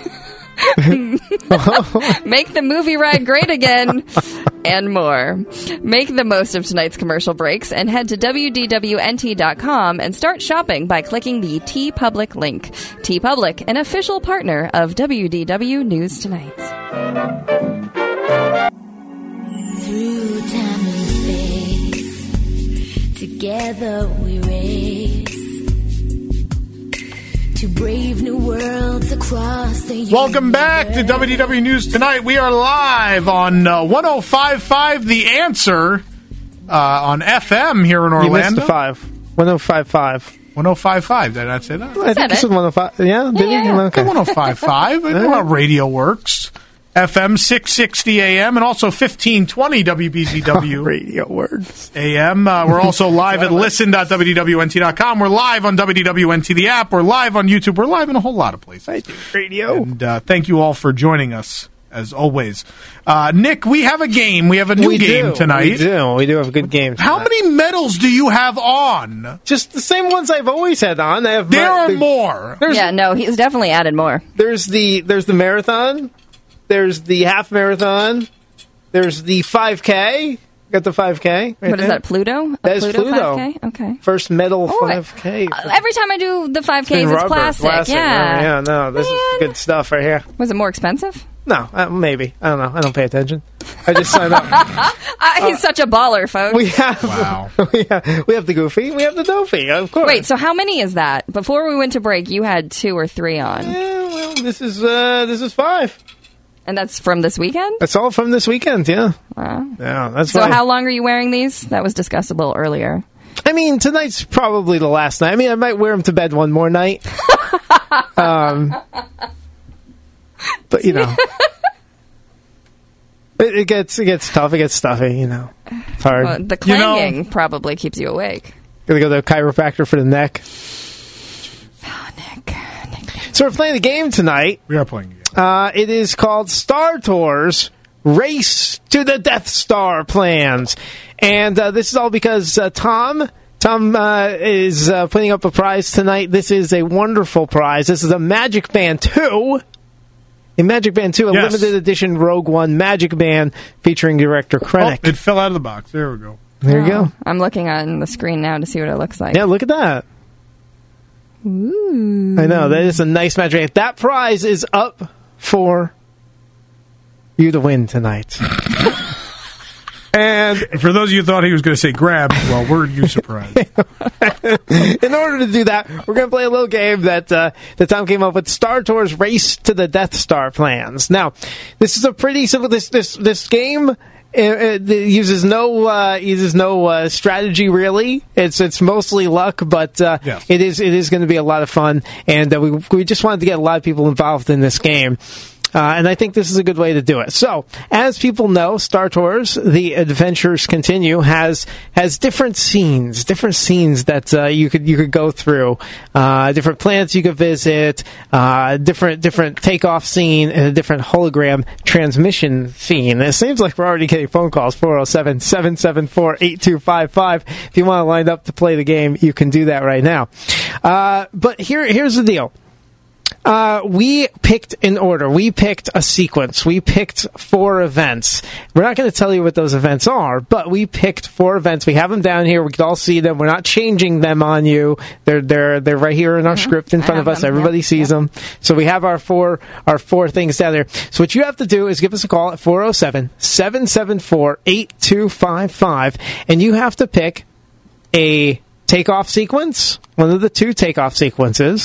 Make the movie ride great again, and more. Make the most of tonight's commercial breaks and head to W D W N T dot com and start shopping by clicking the TeePublic link. TeePublic, an official partner of W D W News Tonight. Through time and space, together we race to brave new worlds across the Welcome back to W D W News Tonight. We are live on uh, one oh five point five The Answer uh, on F M here in Orlando. You missed the five. one oh five point five. one oh five point five. Did I not say that? I think this is one oh five. Yeah, did yeah, you? yeah. Okay. one oh five point five. I know how radio works. F M six sixty A M and also fifteen twenty W B Z W Radio words. A M. Uh, we're also live at listen dot W D W N T dot com. We're live on W D W N T, the app. We're live on YouTube. We're live in a whole lot of places. Radio. And uh, thank you all for joining us, as always. Uh, Nick, we have a game. We have a new we game do. tonight. We do. We do have a good game tonight. How many medals do you have on? Just the same ones I've always had on. I have There my- are the- more. There's, Yeah, no, he's definitely added more. there's the there's the marathon. There's the half marathon. There's the five K. Got the five K. Right What is there. that, Pluto? A That is Pluto. five K? Okay. First medal Oh, five K. Uh, every time I do the five Ks, In it's rubber, plastic. Yeah. Yeah, no, this Man. is good stuff right here. Was it more expensive? No, uh, maybe. I don't know. I don't pay attention. I just signed up. Uh, he's such a baller, folks. We have, Wow. we have we have the Goofy. We have the Doofy, of course. Wait, so how many is that? Before we went to break, you had two or three on. Yeah, well, this is uh, this is five. And that's from this weekend? That's all from this weekend. Yeah, Wow. yeah. That's So fine. how long are you wearing these? That was discussable earlier. I mean, tonight's probably the last night. I mean, I might wear them to bed one more night. um, but you know, it, it gets it gets tough. It gets stuffy. You know, it's hard. Well, the You know- clanging probably keeps you awake. Gonna go to the chiropractor for the neck. Oh, Nick. Nick. So we're playing a game tonight. We are playing again. Uh, it is called Star Tours Race to the Death Star Plans. And uh, this is all because uh, Tom... Tom uh, is uh, putting up a prize tonight. This is a wonderful prize. This is a Magic Band two. A Magic Band two, a Yes. limited edition Rogue One Magic Band featuring director Oh, Krennic. it fell out of the box. There we go. There you Oh, go. I'm looking on the screen now to see what it looks like. Yeah, look at that. Ooh. I know. That is a nice Magic Band. That prize is up for you to win tonight. And For those of you who thought he was going to say grab, well, were you surprised? in order to do that, we're going to play a little game that uh, that Tom came up with: Star Tours Race to the Death Star Plans. Now, this is a pretty simple. This this this game. It, it uses no uh, uses no uh, strategy really. It's it's mostly luck, but uh, Yes. it is it is going to be a lot of fun, and uh, we we just wanted to get a lot of people involved in this game. Uh, and I think this is a good way to do it. So, as people know, Star Tours, The Adventures Continue, has has different scenes, different scenes that uh, you could you could go through, uh, different planets you could visit, uh, different different takeoff scene, and a different hologram transmission scene. And it seems like we're already getting phone calls, four oh seven, seven seven four, eight two five five. If you want to line up to play the game, you can do that right now. Uh, but here here's the deal. Uh, we picked an order. We picked a sequence. We picked four events. We're not going to tell you what those events are, but we picked four events. We have them down here. We can all see them. We're not changing them on you. They're they're they're right here in our mm-hmm. script in front of us. Them. Everybody yep. sees yep. them. So we have our four our four things down there. So what you have to do is give us a call at four oh seven, seven seven four, eight two five five, and you have to pick a takeoff sequence, one of the two takeoff sequences,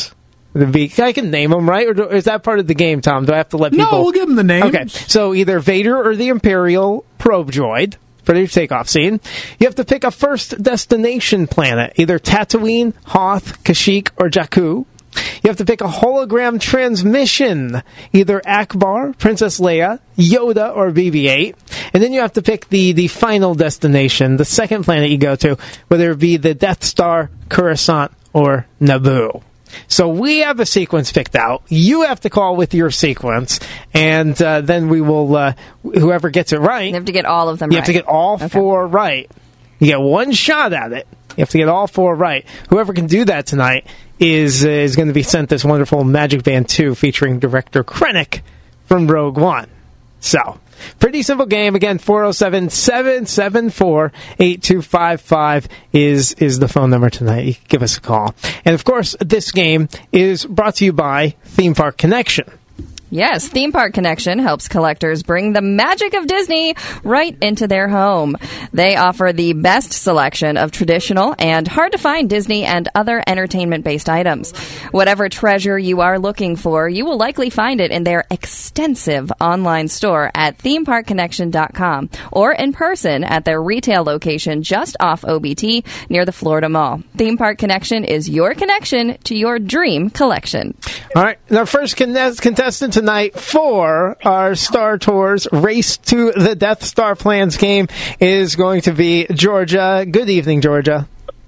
Would it be, I can name them, right? Or do, is that part of the game, Tom? Do I have to let people... No, we'll give them the names. Okay, so either Vader or the Imperial probe droid for the takeoff scene. You have to pick a first destination planet, either Tatooine, Hoth, Kashyyyk, or Jakku. You have to pick a hologram transmission, either Akbar, Princess Leia, Yoda, or B B eight. And then you have to pick the, the final destination, the second planet you go to, whether it be the Death Star, Coruscant, or Naboo. So we have a sequence picked out. You have to call with your sequence, and uh, then we will, uh, whoever gets it right... You have to get all of them you right. have to get all Okay. four right. You get one shot at it. You have to get all four right. Whoever can do that tonight is uh, is going to be sent this wonderful Magic Band two featuring Director Krennic from Rogue One. So, pretty simple game. Again, four oh seven, seven seven four, eight two five five is, is the phone number tonight. You can give us a call. And, of course, this game is brought to you by Theme Park Connection. Yes, Theme Park Connection helps collectors bring the magic of Disney right into their home. They offer the best selection of traditional and hard-to-find Disney and other entertainment-based items. Whatever treasure you are looking for, you will likely find it in their extensive online store at theme park connection dot com or in person at their retail location just off O B T near the Florida Mall. Theme Park Connection is your connection to your dream collection. All right, and our first con- contestant tonight for our Star Tours Race to the Death Star Plans game is going to be Georgia. Good evening, Georgia.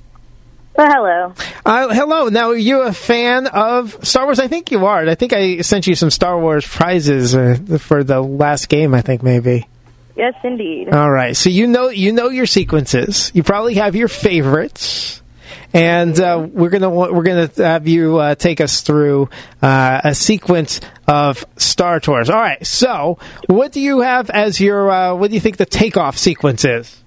Well, hello. Uh, hello. Now, are you a fan of Star Wars? I think you are. I think I sent you some Star Wars prizes uh, for the last game, I think, maybe. Yes, indeed. All right. So you know you know your sequences. You probably have your favorites. And uh, we're gonna we're gonna have you uh, take us through uh, a sequence of Star Tours. All right. So, what do you have as your? Uh, what do you think the takeoff sequence is?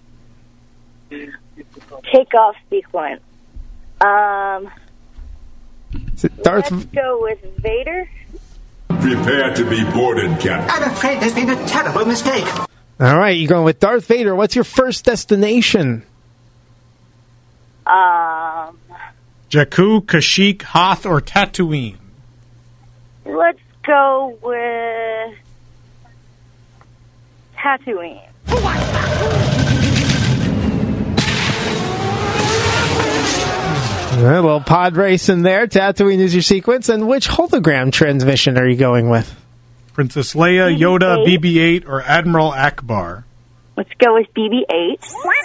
Takeoff sequence. Um, Is it Darth? let's go with Vader. Prepare to be boarded, Captain. I'm afraid there's been a terrible mistake. All right. You're going with Darth Vader. What's your first destination? Um, Jakku, Kashyyyk, Hoth, or Tatooine? let's go with Tatooine. All right, a little pod race in there. Tatooine is your sequence. And which hologram transmission are you going with? Princess Leia, B B Yoda, eight. B B eight, or Admiral Akbar? Let's go with B B eight.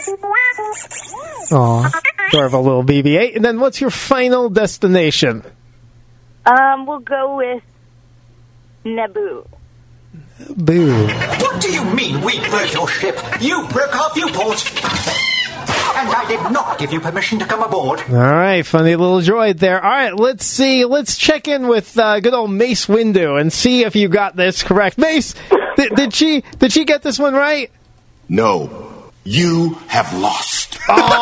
Aw, adorable little B B eight. And then what's your final destination? Um, we'll go with Naboo. Boo. What do you mean we broke your ship? You broke our viewport. And I did not give you permission to come aboard. All right, funny little droid there. All right, let's see. Let's check in with uh, good old Mace Windu and see if you got this correct. Mace, th- did she did she get this one right? No, you have lost.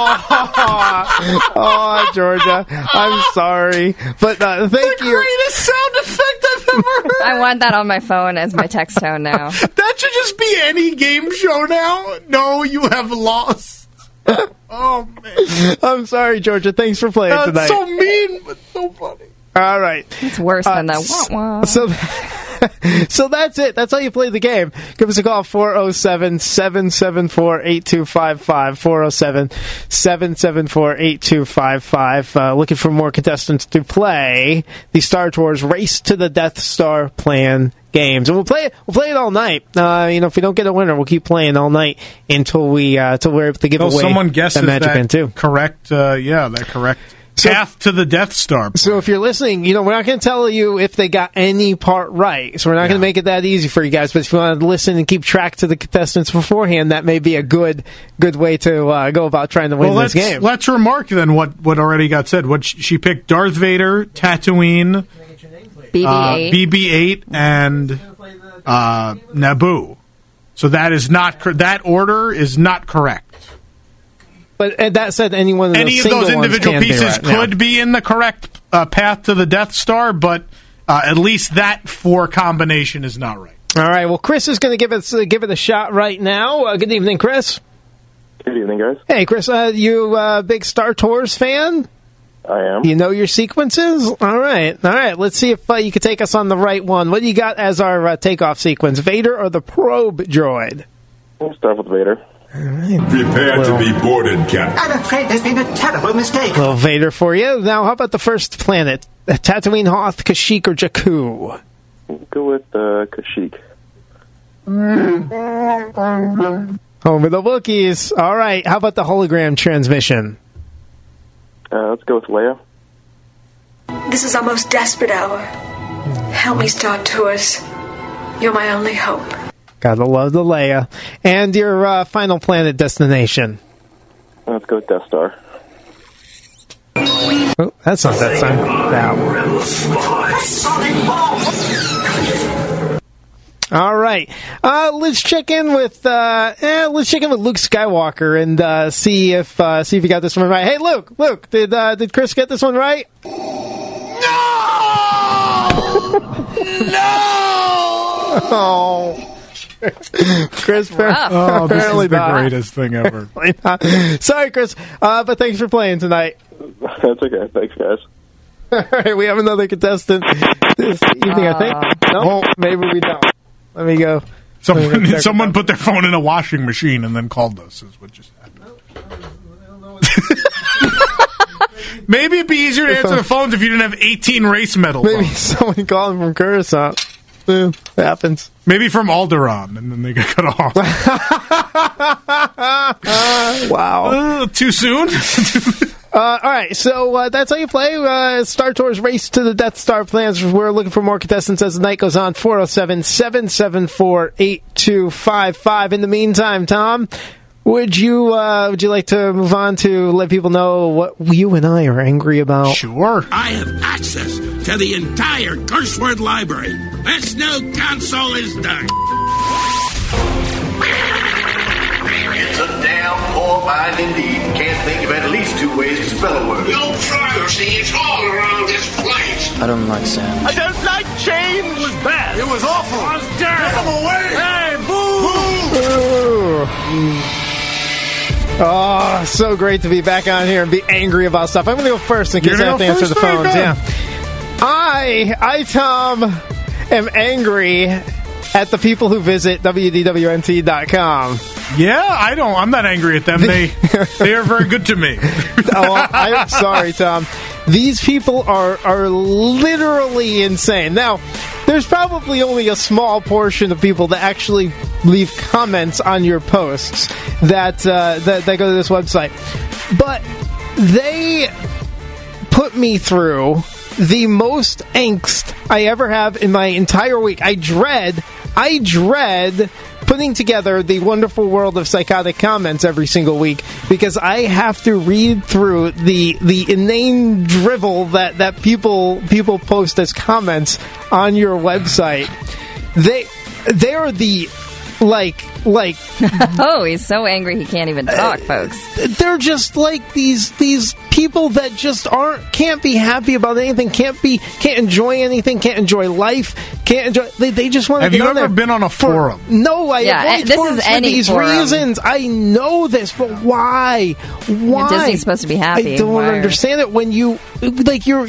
Oh, Georgia, I'm sorry, but uh, thank you. Greatest sound effect I've ever heard. I want that on my phone as my text tone now. That should just be any game show now. No, you have lost. Oh, man. I'm sorry, Georgia. Thanks for playing That's tonight. so mean, but so funny. All right. It's worse than the wah wah. So, so that's it. That's how you play the game. Give us a call, four oh seven, seven seven four, eight two five five, four oh seven, seven seven four, eight two five five. Uh, looking for more contestants to play the Star Tours Race to the Death Star Plan games. And we'll play it, we'll play it all night. Uh, you know, if we don't get a winner, we'll keep playing all night until we, uh, until we're able to give Until away someone guesses the Magic that Band too. correct, uh, yeah, that correct So- path to the Death Star. So if you're listening, you know, we're not going to tell you if they got any part right. So we're not going to make it that easy for you guys. But if you want to listen and keep track to the contestants beforehand, that may be a good good way to uh, go about trying to win Well, this let's, game. let's remark then what, what already got said. What sh- she picked: Darth Vader, Tatooine, B B eight. uh, B B eight, and uh, Naboo. So that is not cor- that order is not correct. But uh, that said, any one of those, Any of single those ones individual can be pieces right now. could be in the correct uh, path to the Death Star, but uh, at least that four combination is not right. All right. Well, Chris is going to give it uh, give it a shot right now. Uh, good evening, Chris. Good evening, guys. Hey, Chris. Uh, you uh, big Star Tours fan? I am. You know your sequences? All right. All right. Let's see if uh, you can take us on the right one. What do you got as our uh, takeoff sequence? Vader or the probe droid? We'll start with Vader. All right. Prepare Well- to be boarded, Captain. I'm afraid there's been a terrible mistake. Little Vader for you. Now, how about the first planet? Tatooine, Hoth, Kashyyyk, or Jakku? We'll go with uh, Kashyyyk. Home of the Wookiees. All right. How about the hologram transmission? Uh, let's go with Leia. This is our most desperate hour. Help me, Star Tours. You're my only hope. Gotta love the Leia. And your uh, final planet destination? Let's go with Death Star. Oh, that's not that time. That one. All right. Uh, let's check in with uh, eh, let's check in with Luke Skywalker and uh, see if uh, see if you got this one right. Hey, Luke, Luke, did uh, did Chris get this one right? No! Oh. Chris, Rough. Oh, this is apparently the not. greatest thing ever. Sorry, Chris, uh, but thanks for playing tonight. That's okay. Thanks, guys. All right, we have another contestant this evening, I think. No, maybe we don't. Let me go. Someone, Let me go check someone it put their phone in a washing machine and then called us, is what just happened. Maybe it'd be easier to answer the phones if you didn't have eighteen race medals. Maybe on. someone calling from Coruscant. Yeah, happens. Maybe from Alderaan, and then they get cut off. Wow. Uh, too soon? Uh, all right, so uh, that's how you play. Uh, Star Tours Race to the Death Star plans. We're looking for more contestants as the night goes on. four oh seven, seven seven four, eight two five five. In the meantime, Tom, would you uh, would you like to move on to let people know what you and I are angry about? Sure. I have access to the entire curse word library. This new console is done. It's a damn poor mind indeed. Can't think of at least two ways to spell a word. You'll try to see it's all around this place. I don't like sand. I don't like change. It was bad. It was awful. It was terrible. Get him away. Hey, boo! Oh, so great to be back on here and be angry about stuff. I'm going to go first in case You're I have to gonna answer go the first? phones. Very Yeah, good. I, I, Tom, am angry at the people who visit W D W N T dot com. Yeah, I don't. I'm not angry at them. They they are very good to me. Oh, I'm sorry, Tom. These people are are literally insane. Now, there's probably only a small portion of people that actually leave comments on your posts that uh, that, that go to this website, but they put me through the most angst I ever have in my entire week. I dread, I dread putting together the wonderful world of psychotic comments every single week because I have to read through the the inane drivel that, that people people post as comments on your website. They they are the like like Oh, he's so angry he can't even talk, folks. they're just like these these people that just aren't can't be happy about anything, can't be can't enjoy anything, can't enjoy life, can't enjoy. They, they just want to Have get you on ever there been on a for- forum? No, I Yeah, avoid this is forums for any these forum. reasons. I know this, but why? Why? Disney's supposed to be happy. I don't Why are- understand it when you like you're.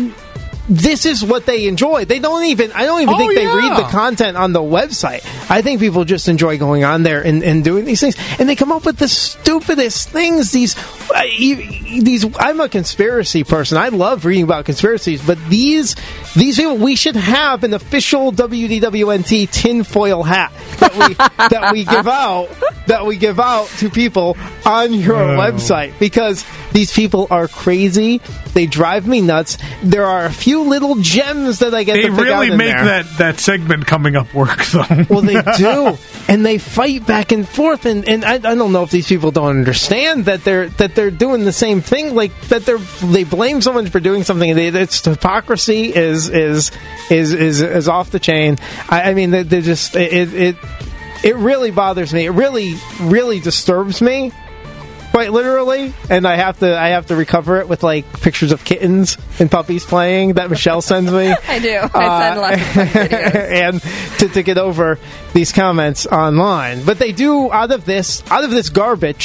This is what they enjoy. They don't even. I don't even Oh, think they yeah. read the content on the website. I think people just enjoy going on there and, and doing these things, and they come up with the stupidest things. These, uh, you- these. I'm a conspiracy person. I love reading about conspiracies, but these, these people, we should have an official W D W N T tinfoil hat that we that we give out that we give out to people on your Oh. website because these people are crazy. They drive me nuts. There are a few little gems that I get They to pick out really in make there. that, that segment coming up work, though. Well, they do, and they fight back and forth, and, and I, I don't know if these people don't understand that they're that they're doing the same thing, like that they're they blame someone for doing something. They, it's hypocrisy is is is is is off the chain. I, I mean, they're, they're just it, it it really bothers me. It really really disturbs me. Quite literally, and I have to I have to recover it with like pictures of kittens and puppies playing that Michelle sends me. I do. I send lots of fun videos. and to, to get over these comments online. But they do out of this out of this garbage,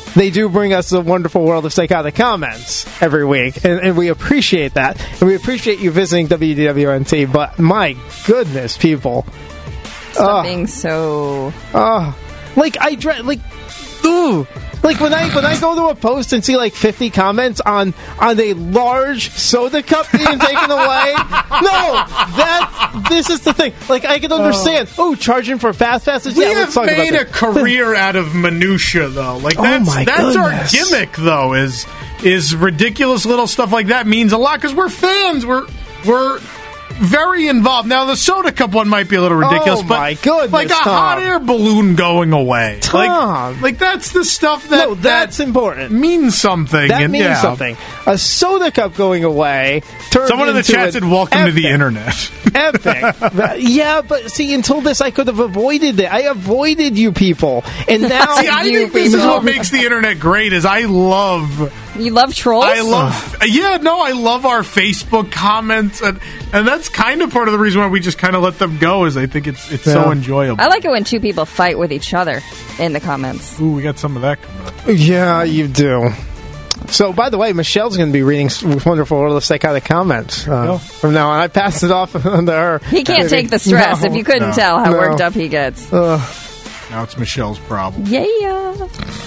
they do bring us the wonderful world of psychotic comments every week, and, and we appreciate that. And we appreciate you visiting W D W N T, but my goodness, people. Stop being so... Oh. Like, I dread... Like, ooh. Like, when I when I go to a post and see, like, fifty comments on, on a large soda cup being taken away, no, that, this is the thing. Like, I can understand, oh, charging for fast passes? We Yeah, let's have talk made about a that. career out of minutia, though. Like, Oh, that's, my that's our goodness. gimmick, though, is is ridiculous little stuff like that means a lot, because we're fans. We're, we're very involved. Now, the soda cup one might be a little ridiculous, Oh, but my goodness, like a Tom. hot air balloon going away. Tom. Like, like that's the stuff that, No, that's that important. means something. That and, means yeah. something. A soda cup going away turned Someone in the into chat an said, welcome to the epic- internet. Epic. Yeah, but see, until this, I could have avoided it. I avoided you people. And now See, I You think this is people. what makes the internet great, is I love... You love trolls? I love, yeah, no, I love our Facebook comments, and and that's kind of part of the reason why we just kind of let them go. Is I think it's it's so Yeah. enjoyable. I like it when two people fight with each other in the comments. Ooh, we got some of that coming up. Yeah, you do. So, by the way, Michelle's going to be reading s- Wonderful World of Psychotic Comments uh, go. from now on. I passed it off to her. He can't take the stress. No, if you couldn't no, tell how no. worked up he gets. Uh, Now it's Michelle's problem. Yeah.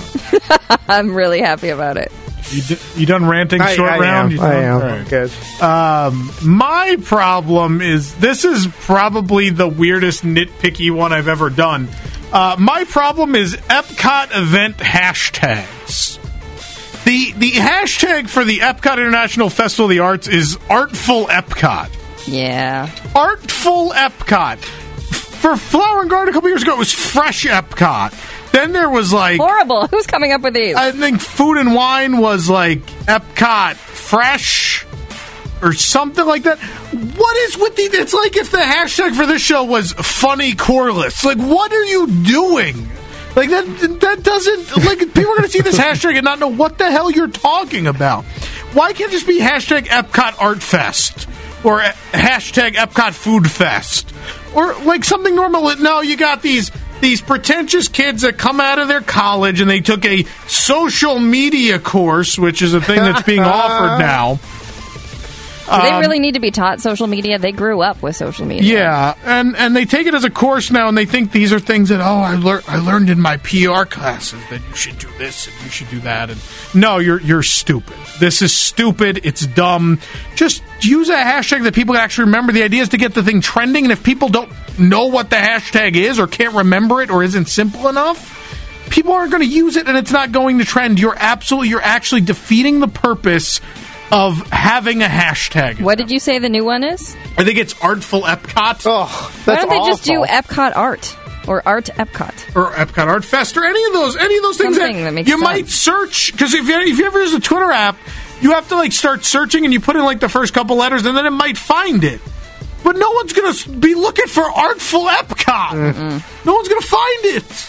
I'm really happy about it. You, d- you done ranting I, short I round? am. You I done? am. All right. Good. Um, my problem is this is probably the weirdest nitpicky one I've ever done. Uh, my problem is Epcot event hashtags. The the hashtag for the Epcot International Festival of the Arts is Artful Epcot. Yeah. Artful Epcot. For Flower and Garden a couple years ago, it was Fresh Epcot. Then there was like... Horrible. Who's coming up with these? I think Food and Wine was like Epcot Fresh or something like that. What is with the... It's like if the hashtag for this show was Funny Corliss. Like, what are you doing? Like, that that doesn't... Like, people are going to see this hashtag and not know what the hell you're talking about. Why can't it just be hashtag Epcot Art Fest? Or uh, hashtag Epcot Food Fest? Or, like, something normal. No, you got these... These pretentious kids that come out of their college and they took a social media course, which is a thing that's being offered now. Do they really need to be taught social media? They grew up with social media. Yeah, and, and they take it as a course now, and they think these are things that, oh, I, lear- I learned in my P R classes that you should do this and you should do that. And no, you're you're stupid. This is stupid. It's dumb. Just use a hashtag that people can actually remember. The idea is to get the thing trending, and if people don't know what the hashtag is or can't remember it or isn't simple enough, people aren't going to use it, and it's not going to trend. You're absolutely, you're actually defeating the purpose of having a hashtag. What did you say the new one is? I think it's Artful Epcot. Oh, Why that's don't they awful. just do Epcot Art? Or Art Epcot? Or Epcot Art Fest, or any of those, any of those things Something that, that makes you sense. might search. Because if you, if you ever use a Twitter app, you have to like start searching, and you put in like the first couple letters, and then it might find it. But no one's going to be looking for Artful Epcot. Mm-mm. No one's going to find it.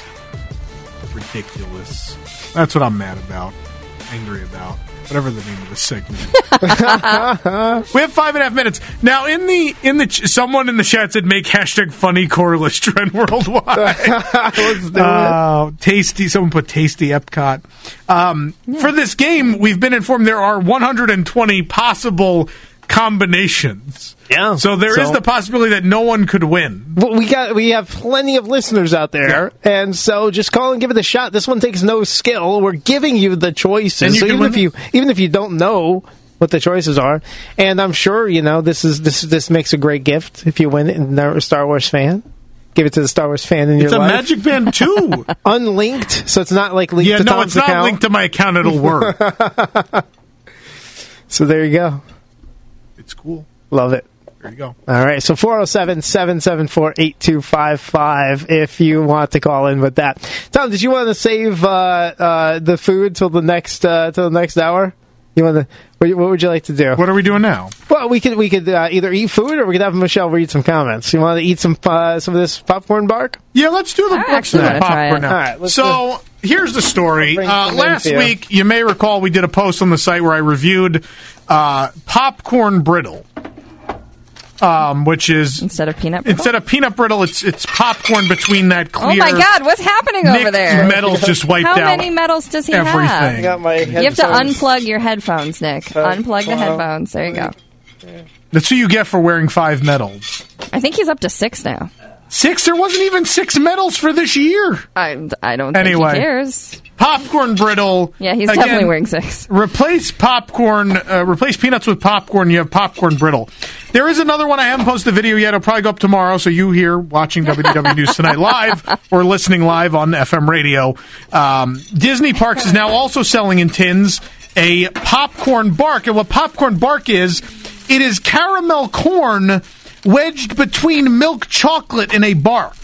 Ridiculous. That's what I'm mad about. Angry about. Whatever the name of the segment is. We have five and a half minutes. Now, in the, in the, ch- someone in the chat said make hashtag funny Corliss trend worldwide. Let's do Uh, tasty. Someone put tasty Epcot. Um, For this game, we've been informed there are one hundred twenty possible combinations. Yeah. So there is So- the possibility that no one could win. Well, we got we have plenty of listeners out there, and so just call and give it a shot. This one takes no skill. We're giving you the choices, And you so can even win if you even if you don't know what the choices are, and I'm sure you know this is this this makes a great gift if you win it and you're a Star Wars fan. Give it to the Star Wars fan in It's your a life. Magic Band too. Unlinked, so it's not like linked Yeah, to no, Tom's it's not account. linked to my account. It'll work. So there you go. It's cool. Love it. There you go. All right, so four oh seven, seven seven four, eight two five five if you want to call in with that. Tom, did you want to save uh, uh, the food till the next uh, till the next hour? You want to? What, what would you like to do? What are we doing now? Well, we could we could uh, either eat food or we could have Michelle read some comments. You want to eat some uh, some of this popcorn bark? Yeah, let's do the, I let's do actually the wanna try popcorn it. now. All right, let's so here's the story. Bring Uh, some last in for you. week, you may recall, we did a post on the site where I reviewed uh, popcorn brittle. um, which is instead of peanut brittle? Instead of peanut brittle, it's it's popcorn between that clear. Oh my God, what's happening Nick's over there? Metals just wiped How out. How many metals does he everything. have? I got my you have to headphones. unplug your headphones, Nick. Uh, unplug the wow. headphones. There you go. That's what you get for wearing five medals. I think he's up to six now. Six? There wasn't even six medals for this year. I, I don't think Anyway. he cares. Popcorn brittle. Yeah, he's Again, definitely wearing six. Replace popcorn, uh, replace peanuts with popcorn, you have popcorn brittle. There is another one. I haven't posted the video yet. It'll probably go up tomorrow, so you here watching W D W News Tonight live or listening live on F M radio. Um, Disney Parks is now also selling in tins a popcorn bark. And what popcorn bark is, it is caramel corn wedged between milk chocolate in a bark.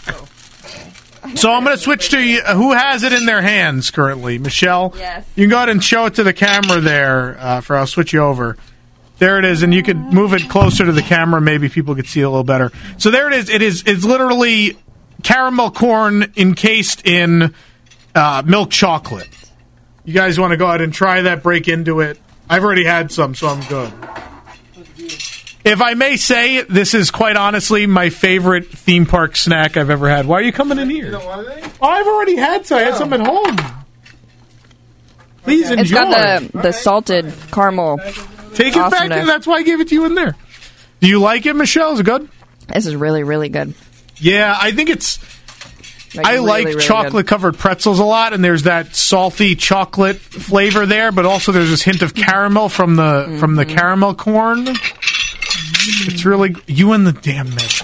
So I'm going to switch to you. Who has it in their hands currently? Michelle? Yes. You can go ahead and show it to the camera there. Uh, for I'll switch you over. There it is, and you could move it closer to the camera. Maybe people could see it a little better. So there it is. It is. It's literally caramel corn encased in uh, milk chocolate. You guys want to go ahead and try that? Break into it. I've already had some, so I'm good. If I may say, this is quite honestly my favorite theme park snack I've ever had. Why are you coming in here? You don't want any? Oh, I've already had some. I had some at home. Please enjoy. It's got the, the salted caramel. Take it back. awesomeness. That's why I gave it to you in there. Do you like it, Michelle? Is it good? This is really, really good. Yeah, I think it's... Like, I really, like really chocolate-covered pretzels a lot, and there's that salty chocolate flavor there, but also there's this hint of caramel from the mm-hmm. from the caramel corn. It's really... You and the damn medal.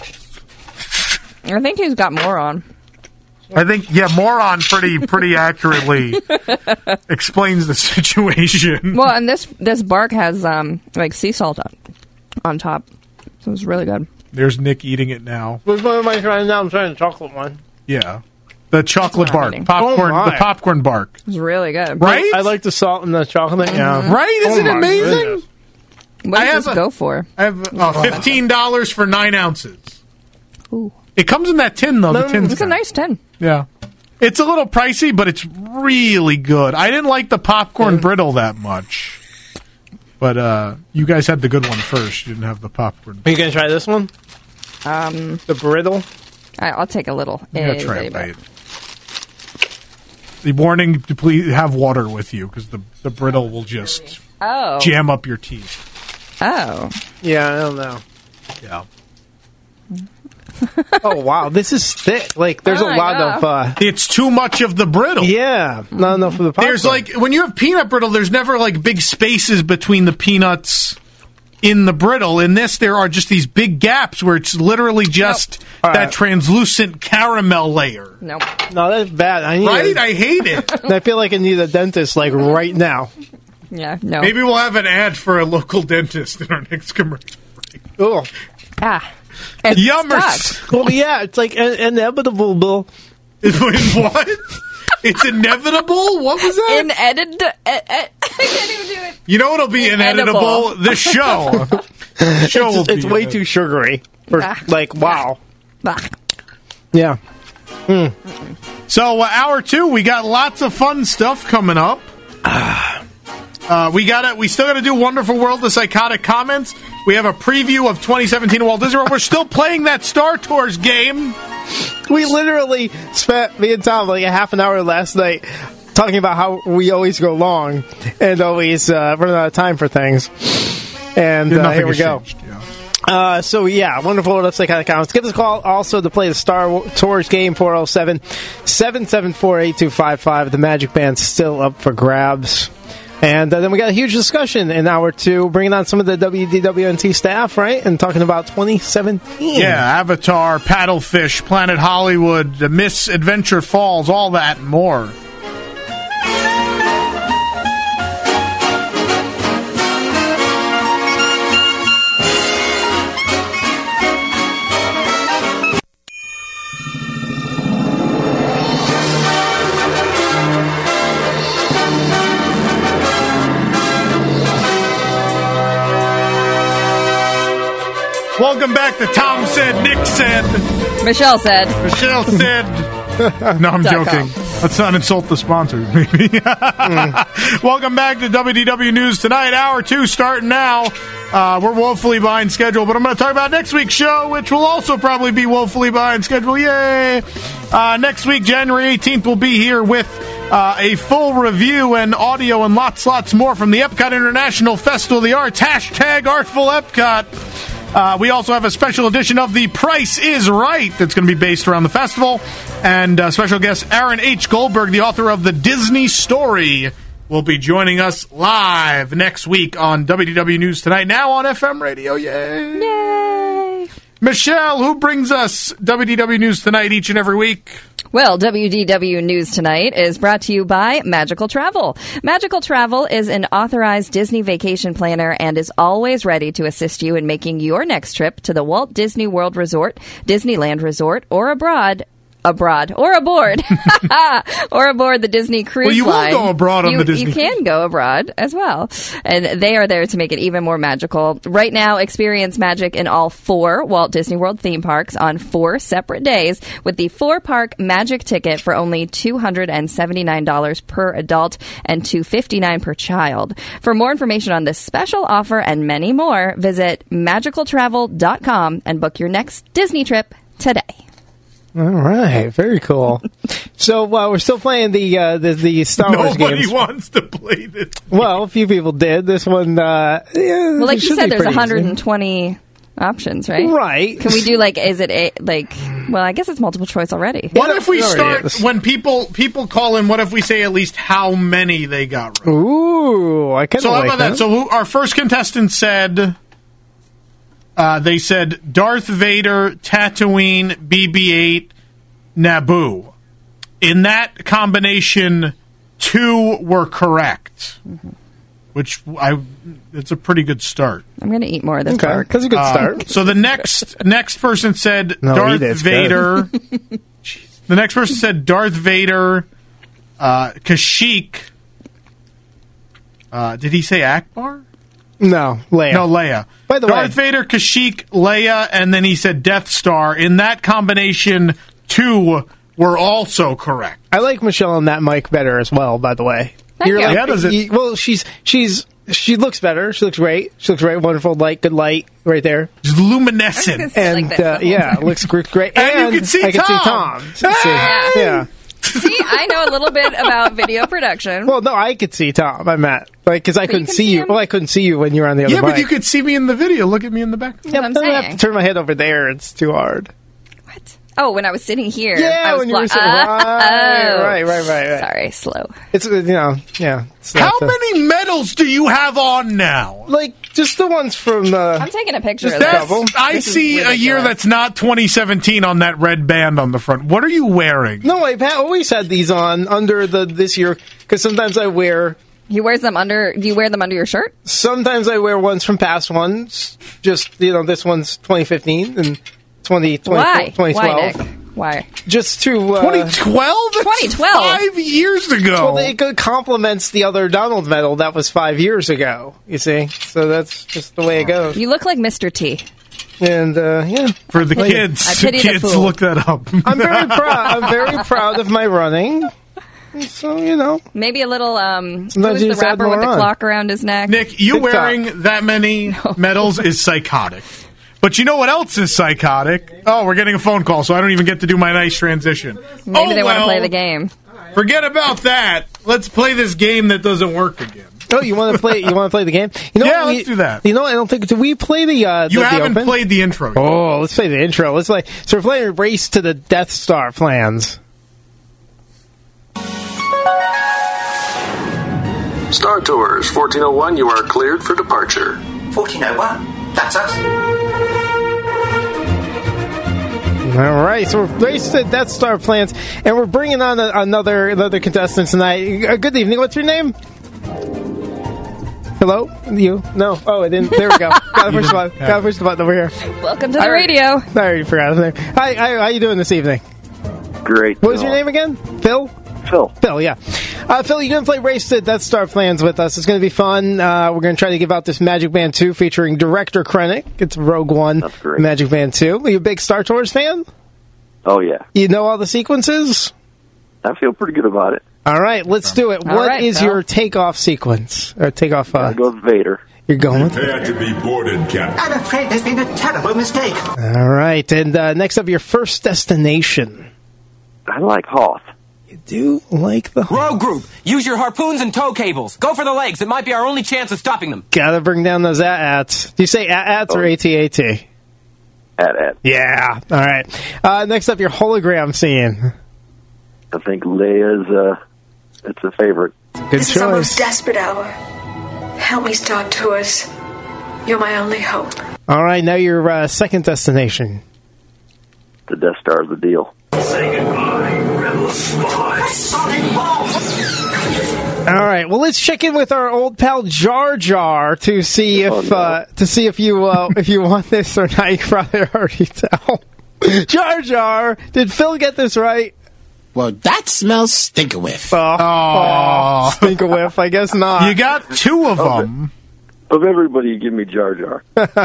I think he's got more on. I think, yeah, moron pretty pretty accurately explains the situation. Well, and this this bark has um like sea salt on, on top, so it's really good. There's Nick eating it now. Which one am I trying now? I'm trying the chocolate one. Yeah. The chocolate bark. happening. Popcorn. Oh, the my. popcorn bark. It's really good. Right? I like the salt and the chocolate. Yeah. Right? Oh, Isn't it my amazing? goodness. What I does have this a- go for? I have uh, fifteen dollars for nine ounces. Ooh. It comes in that tin, though. The No, tin's It's a nice tin. Yeah. It's a little pricey, but it's really good. I didn't like the popcorn brittle that much. But uh, you guys had the good one first. You didn't have the popcorn. Are you going to try this one? Um, The brittle? I, I'll take a little. You gotta Itty try bitty it, bit. bite. The warning to please have water with you, because the, the brittle will just Oh. jam up your teeth. Oh. Yeah, I don't know. Yeah. Oh, wow. This is thick. Like, there's Oh, a I lot know. of... Uh, It's too much of the brittle. yeah, not enough of the popcorn. There's like, when you have peanut brittle, there's never like big spaces between the peanuts in the brittle. In this, there are just these big gaps where it's literally just All that right. translucent caramel layer. Nope. No, that's bad. I need Right? A, I hate it. I feel like I need a dentist, like, right now. Yeah, no. Maybe we'll have an ad for a local dentist in our next commercial. Oh. Ah. It's Yummers. stuck. Well, yeah, it's like in- inevitable, Bill. Wait, what? It's inevitable? What was that? Inedit- uh, uh, I can't even do it. You know what'll be Inedible. ineditable? This show. The show will It's, it's be way inedible. too sugary. For, Ah. like, wow. Bah. Yeah. So, uh, hour two, we got lots of fun stuff coming up. Uh, we got to We still got to do Wonderful World of Psychotic Comments. We have a preview of twenty seventeen Walt Disney World. We're still playing that Star Tours game. We literally spent, me and Tom, like a half an hour last night talking about how we always go long and always uh, run out of time for things. And Yeah, uh, nothing here we has go. changed, yeah. Uh, so, yeah, Wonderful World of Psychotic Comments. Give us a call also to play the Star Tours game, four oh seven, seven seven four, eight two five five. The Magic Band's still up for grabs. And uh, then we got a huge discussion in hour two, bringing on some of the W D W N T staff, right? And talking about twenty seventeen. Yeah, Avatar, Paddlefish, Planet Hollywood, uh, Miss Adventure Falls, all that and more. Welcome back to Tom Said, Nick Said, Michelle said. Michelle Said. No, I'm Dot joking. com. Let's not insult the sponsors, maybe. mm. Welcome back to W D W News Tonight. Hour two starting now. Uh, we're woefully behind schedule, but I'm going to talk about next week's show, which will also probably be woefully behind schedule. Yay! Uh, next week, January eighteenth, we'll be here with uh, a full review and audio and lots, lots more from the Epcot International Festival of the Arts. Hashtag Artful Epcot. Uh, we also have a special edition of The Price is Right that's going to be based around the festival. And uh, special guest Aaron H. Goldberg, the author of The Disney Story, will be joining us live next week on W D W News Tonight, now on F M radio. Yay! Yay! Michelle, who brings us W D W News Tonight each and every week? Well, W D W News Tonight is brought to you by Magical Travel. Magical Travel is an authorized Disney vacation planner and is always ready to assist you in making your next trip to the Walt Disney World Resort, Disneyland Resort, or abroad. Abroad or aboard, or aboard the Disney Cruise Line. Well, you line. will go abroad on you, the Disney. You can go abroad as well, and they are there to make it even more magical. Right now, experience magic in all four Walt Disney World theme parks on four separate days with the four-park magic ticket for only two hundred seventy-nine dollars per adult and two hundred fifty-nine dollars per child. For more information on this special offer and many more, visit magical travel dot com and book your next Disney trip today. All right, very cool. So uh, we're still playing the uh, the, the Star Wars games. Nobody wants to play this. Well, a few people did. This one, uh, yeah, well, like you said, there's one hundred easy. twenty options, right? Right. Can we do like? Is it a, like? Well, I guess it's multiple choice already. What if we start when people people call in? What if we say at least how many they got right? Ooh, I kind of so like how about that. that? So who, our first contestant said. Uh, they said Darth Vader, Tatooine, B B eight, Naboo. In that combination, two were correct, mm-hmm. which I it's a pretty good start. I'm going to eat more of this okay. bark. That's a good start. Um, so the next next person said no, Darth Vader. The next person said Darth Vader, uh, Kashyyyk. Uh, did he say Akbar? No, Leia. No, Leia. By the Darth way, Vader, Kashyyyk, Leia, and then he said Death Star. In that combination, two were also correct. I like Michelle on that mic better as well, by the way. Thank You're you. Like, yeah, does it? You, well, she's she's she looks better. She looks great. She looks great. Wonderful light, good light right there. Just luminescent. And like uh, yeah, looks great. And, and you can see I can Tom. see Tom. See, Yeah. yeah. See, I know a little bit about video production. Well, no, I could see Tom. I meant like because I But couldn't you can see see you. him? Well, I couldn't see you when you were on the other Yeah, mic. but you could see me in the video. Look at me in the back. Yeah, I'm but then I have saying. to turn my head over there. It's too hard. What? Oh, when I was sitting here. Yeah, I was when you were blo- sitting Ah, oh. right, right, right, right, right. Sorry, slow. It's uh, you know, yeah. It's How not, uh, many medals do you have on now? Like just the ones from. Uh, I'm taking a picture of That's, this. I This is see a year ridiculous. that's not twenty seventeen on that red band on the front. What are you wearing? no, I've ha- always had these on under the this year because sometimes I wear. He wears them under. Do you wear them under your shirt? Sometimes I wear ones from past ones. Just you know, this one's twenty fifteen and twenty twenty Why? twenty twelve. Why, Nick? Why? Just to uh, twenty twelve? twenty twelve. Five years ago. Well, it complements the other Donald medal that was five years ago. You see, so that's just the way it goes. You look like Mister T. And uh, yeah, For the Like, kids, I pity the kids, fool. look that up. I'm very proud. I'm very proud of my running. So you know, Maybe a little. Um, Sometimes who's you the just add rapper with more the on. clock around his neck? Nick, you TikTok. wearing that many medals is psychotic. But you know what else is psychotic? Oh, we're getting a phone call, so I don't even get to do my nice transition. Maybe oh, they want to well, play the game. Forget about that. Let's play this game that doesn't work again. oh, you want to play? You want to play the game? You know, Yeah, we, let's do that. You know, I don't think. Did we play the? Uh, You the, the haven't open? played the intro yet. Oh, let's play the intro. Let's play. So we're playing Race to the Death Star plans. Star Tours, fourteen oh one, you are cleared for departure. fourteen oh one? That's us. All right, so we're Race to the Death Star plans, and we're bringing on a, another another contestant tonight. Uh, good evening. What's your name? Hello? You? No. Oh, I didn't. There we go. Got to push the button. Got to push the button over here. Welcome to I the already- radio. I already forgot his name. Hi, hi, how you doing this evening? Great. What was your name again? Phil? Phil. Phil, yeah. Uh, Phil, you're going to play Race to Death Star plans with us. It's going to be fun. Uh, we're going to try to give out this Magic Band two featuring Director Krennic. It's Rogue One That's great. Magic Band two. Are you a big Star Tours fan? Oh, yeah. You know all the sequences? I feel pretty good about it. All right, let's do it. All What right, is Phil. your takeoff sequence? Or takeoff, uh, I'll go with Vader. You're going with Prepare to be boarded, Captain. I'm afraid there's been a terrible mistake. All right, and uh, next up, your first destination. I like Hoth. You do like the... Rogue group, use your harpoons and tow cables. Go for the legs. It might be our only chance of stopping them. Gotta bring down those A-Ats. Do you say A-Ats or A T A T? At-at. Yeah, all right. Uh, next up, your hologram scene. I think Leia's, uh, it's a favorite. Good This is our most choice. desperate hour. Help me start tours. You're my only hope. All right, now your uh, second destination. The Death Star is the deal. Say goodbye, rebel spies. All right, well, let's check in with our old pal Jar Jar to see if Oh, no. uh, to see if you uh, if you want this or not. You can probably already tell. Jar Jar, did Phil get this right? Well, that smells stink-a-whiff. Oh, oh, stink a whiff. I guess not. You got two of them. Of everybody, you give me Jar Jar.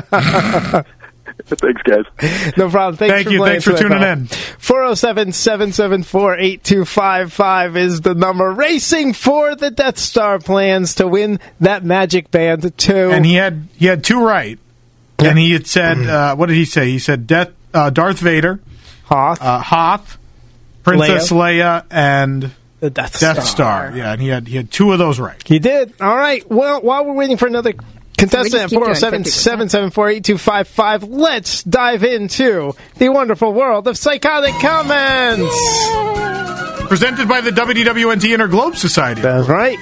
Thanks, guys. No problem. Thanks Thank for you. playing Thanks for today, tuning pal. in. four oh seven, seven seven four, eight two five five is the number. Racing for the Death Star plans to win that Magic Band too. And he had he had two right. And he had said, uh, what did he say? He said Death, uh, Darth Vader, Hoth, uh, Hoth, Princess Leia, and the Death, Death Star. Star. Yeah, and he had he had two of those right. He did. All right. Well, while we're waiting for another contestant at keep four doing oh seven, fifty seven percent. seven four, eight two five five, let's dive into the wonderful world of psychotic comments. Presented by the W D W N T Inner Globe Society. That's right.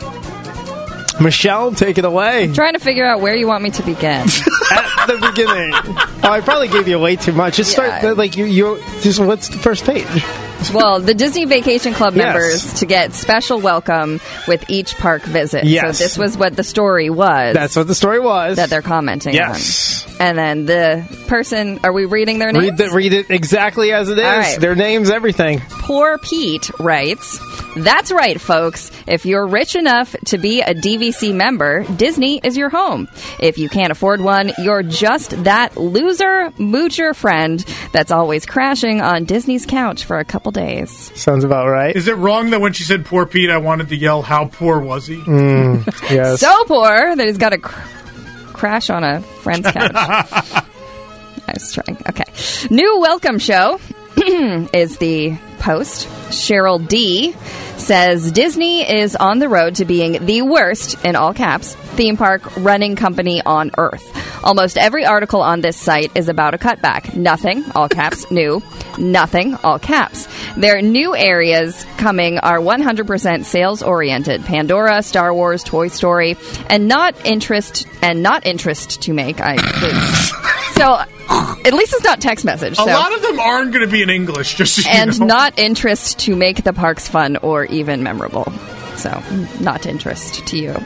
Michelle, take it away. I'm trying to figure out where you want me to begin. At the beginning. Oh, I probably gave you way too much. Just start, Yeah. like, you, you, just, what's the first page? Well, the Disney Vacation Club Yes. members to get special welcome with each park visit. Yes. So this was what the story was. That's what the story was. that they're commenting Yes. on. And then the person, are we reading their names? Read, the, read it exactly as it is. All right. Their names, everything. Poor Pete writes, "That's right, folks. If you're rich enough to be a D V C member, Disney is your home. If you can't afford one, you're just that loser moocher friend that's always crashing on Disney's couch for a couple days." Sounds about right. Is it wrong that when she said poor Pete, I wanted to yell, how poor was he? Mm, yes. So poor that he's got to cr- crash on a friend's couch. I was trying. Okay. New welcome show is the post. Cheryl D says Disney is on the road to being the worst, in all caps, theme park running company on Earth. Almost every article on this site is about a cutback. Nothing, all caps, new. Nothing, all caps. Their new areas coming are one hundred percent sales-oriented. Pandora, Star Wars, Toy Story, and not interest and not interest to make. I so at least it's not text message. A so. lot of them aren't going to be in English, just so you and know. not interest to make the parks fun or even memorable. So, not interest to you.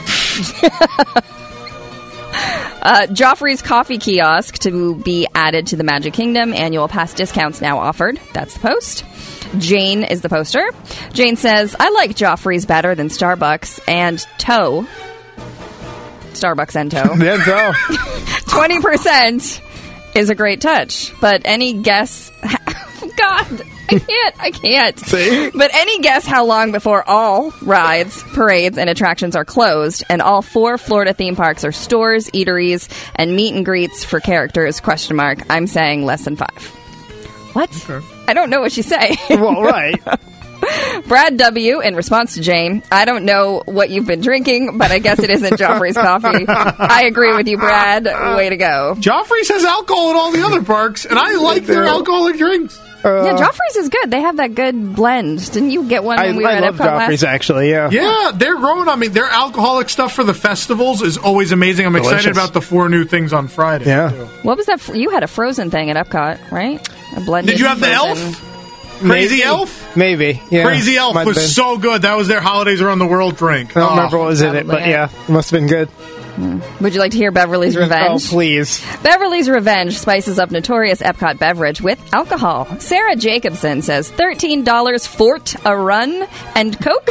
uh, Joffrey's Coffee Kiosk to be added to the Magic Kingdom. Annual pass discounts now offered. That's the post. Jane is the poster. Jane says, I like Joffrey's better than Starbucks and Toe. Starbucks and Toe. Yeah, Toe. twenty percent is a great touch. But any guess... God, I can't, I can't. See? But any guess how long before all rides, parades, and attractions are closed, and all four Florida theme parks are stores, eateries, and meet and greets for characters, question mark. I'm saying less than five. What? Okay. I don't know what she's saying. Well, right. Brad W., in response to Jane, I don't know what you've been drinking, but I guess it isn't Joffrey's coffee. I agree with you, Brad. Way to go. Joffrey's has alcohol in all the other parks, and I like their alcoholic drinks. Uh, Yeah, Joffrey's is good. They have that good blend. Didn't you get one when I, we were I at love Epcot Joffrey's, last? actually, yeah. Yeah, they're growing. I mean, their alcoholic stuff for the festivals is always amazing. I'm Delicious. excited about the four new things on Friday. Yeah. too. What was that? Fr- you had a frozen thing at Epcot, right? A blended Did you have the frozen- elf? Crazy Maybe. Elf? Maybe. Yeah. Crazy Elf Might have was been. so good. That was their Holidays Around the World drink. I don't Oh. remember what was in it, but Probably. yeah, it must have been good. Would you like to hear Beverly's Revenge? Oh, please. Beverly's Revenge spices up notorious Epcot beverage with alcohol. Sarah Jacobson says thirteen dollars Fort a run and Coke.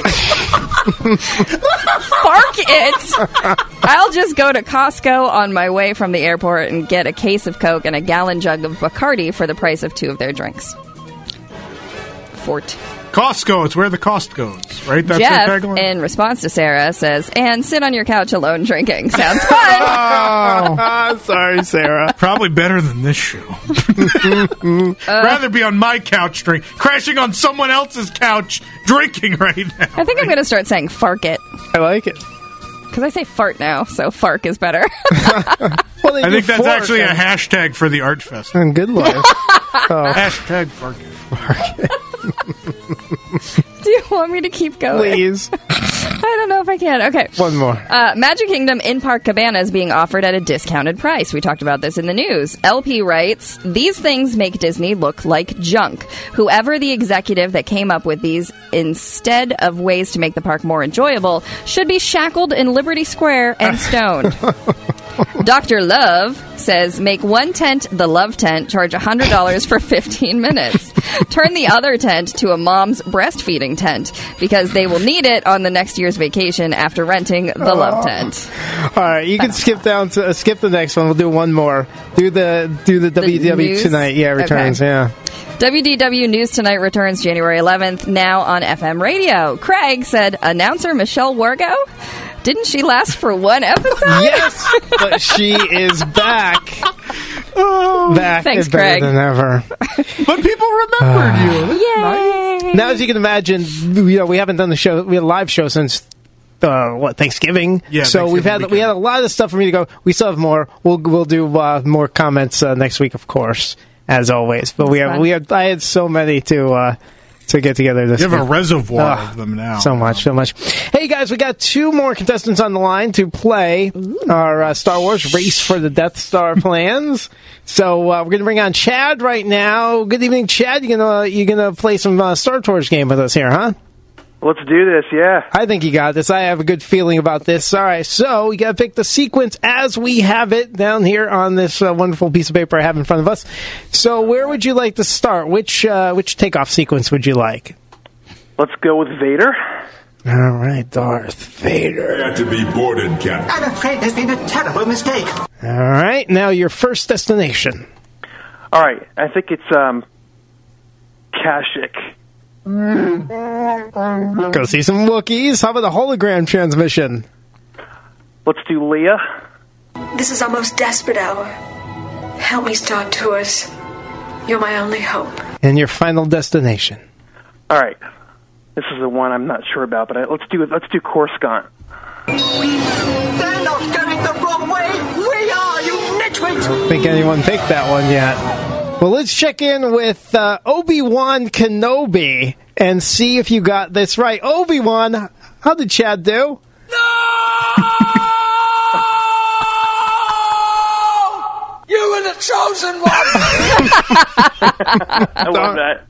Spark it! I'll just go to Costco on my way from the airport and get a case of Coke and a gallon jug of Bacardi for the price of two of their drinks. Fort. Costco, it's where the cost goes, right? That's Jeff, their tagline? in response to Sarah, says, and sit on your couch alone drinking. Sounds fun. Oh, sorry, Sarah. Probably better than this show. uh, Rather be on my couch drink, crashing on someone else's couch drinking right now. I think I'm going to start saying fark it. I like it. Because I say fart now, so fark is better. Well, I think that's actually a hashtag for the Art Fest. And good luck. oh. Hashtag fark it. Fark it. Do you want me to keep going? Please. I don't know if I can. Okay. One more. Uh, Magic Kingdom in-park cabana is being offered at a discounted price. We talked about this in the news. L P writes, these things make Disney look like junk. Whoever the executive that came up with these, instead of ways to make the park more enjoyable, should be shackled in Liberty Square and stoned. Doctor Love says, make one tent the Love Tent, charge one hundred dollars for fifteen minutes. Turn the other tent to a mom's breastfeeding tent, because they will need it on the next year's vacation after renting the oh. Love Tent. All right, you can skip down to uh, skip the next one. We'll do one more. Do the do the, the W D W news? Tonight. Yeah, returns. Okay. Yeah. W D W News Tonight returns January eleventh, now on F M radio. Craig said, announcer Michelle Wargo? Didn't she last for one episode? Yes, but she is back. Oh, back thanks, is better Craig. than ever. But people remembered uh, you. Yay! Nice. Now, as you can imagine, you know, we haven't done the show. We had a live show since uh, what Thanksgiving. Yeah, so Thanksgiving we've had weekend. we had a lot of stuff for me to go. We still have more. We'll we'll do uh, more comments uh, next week, of course, as always. But That's we have fun. we have I had so many to. Uh, to get together this You have week. a reservoir oh, of them now. So much, so much. Hey, guys, we got two more contestants on the line to play Ooh. our uh, Star Wars Race for the Death Star plans. So uh, we're going to bring on Chad right now. Good evening, Chad. You're going to you're gonna play some uh, Star Tours game with us here, huh? Let's do this, yeah. I think you got this. I have a good feeling about this. All right, so we got to pick the sequence as we have it down here on this uh, wonderful piece of paper I have in front of us. So where would you like to start? Which uh, which takeoff sequence would you like? Let's go with Vader. All right, Darth Vader. You had to be boarded, Captain. I'm afraid there's been a terrible mistake. All right, now your first destination. All right, I think it's um, Kashyyyk. Go see some Wookiees. How about the hologram transmission? Let's do Leia. This is our most desperate hour. Help me, Star Tours. You're my only hope. And your final destination. All right, this is the one I'm not sure about, but I, let's do it. Let's do Coruscant. They're not going the wrong way. We are, you nitwit. I don't think anyone picked that one yet. Well, let's check in with uh, Obi-Wan Kenobi and see if you got this right. Obi-Wan, how did Chad do? No! You were the chosen one! I love that.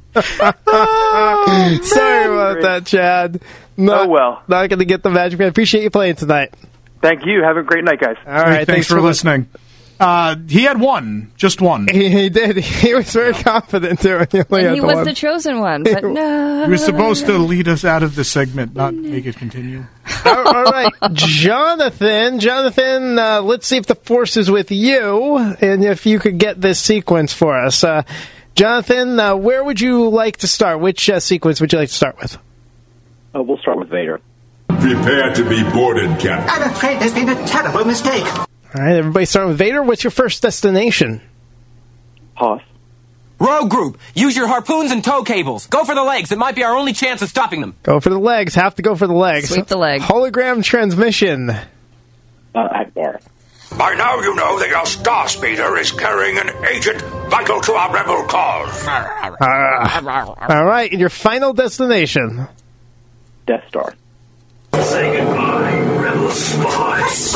Sorry about that, Chad. Not, oh, well. Not going to get the magic. I appreciate you playing tonight. Thank you. Have a great night, guys. All right, hey, thanks, thanks for, for listening. Uh, he had one, just one. He, he did. He was very confident too. He, only and had he the was one. the chosen one, but no. He was supposed to lead us out of the segment, not make it continue. all, all right, Jonathan. Jonathan, uh, let's see if the force is with you, and if you could get this sequence for us. Uh, Jonathan, uh, where would you like to start? Which uh, sequence would you like to start with? Oh, we'll start with Vader. Prepare to be boarded, Captain. I'm afraid there's been a terrible mistake. All right, everybody start with Vader. What's your first destination? Hoth. Rogue group, use your harpoons and tow cables. Go for the legs. It might be our only chance of stopping them. Go for the legs. Have to go for the legs. Sweep the leg. Hologram transmission. Uh, Akbar. By now you know that your Star Speeder is carrying an agent vital to our rebel cause. Uh, all right, and your final destination? Death Star. Say goodbye, rebel spies.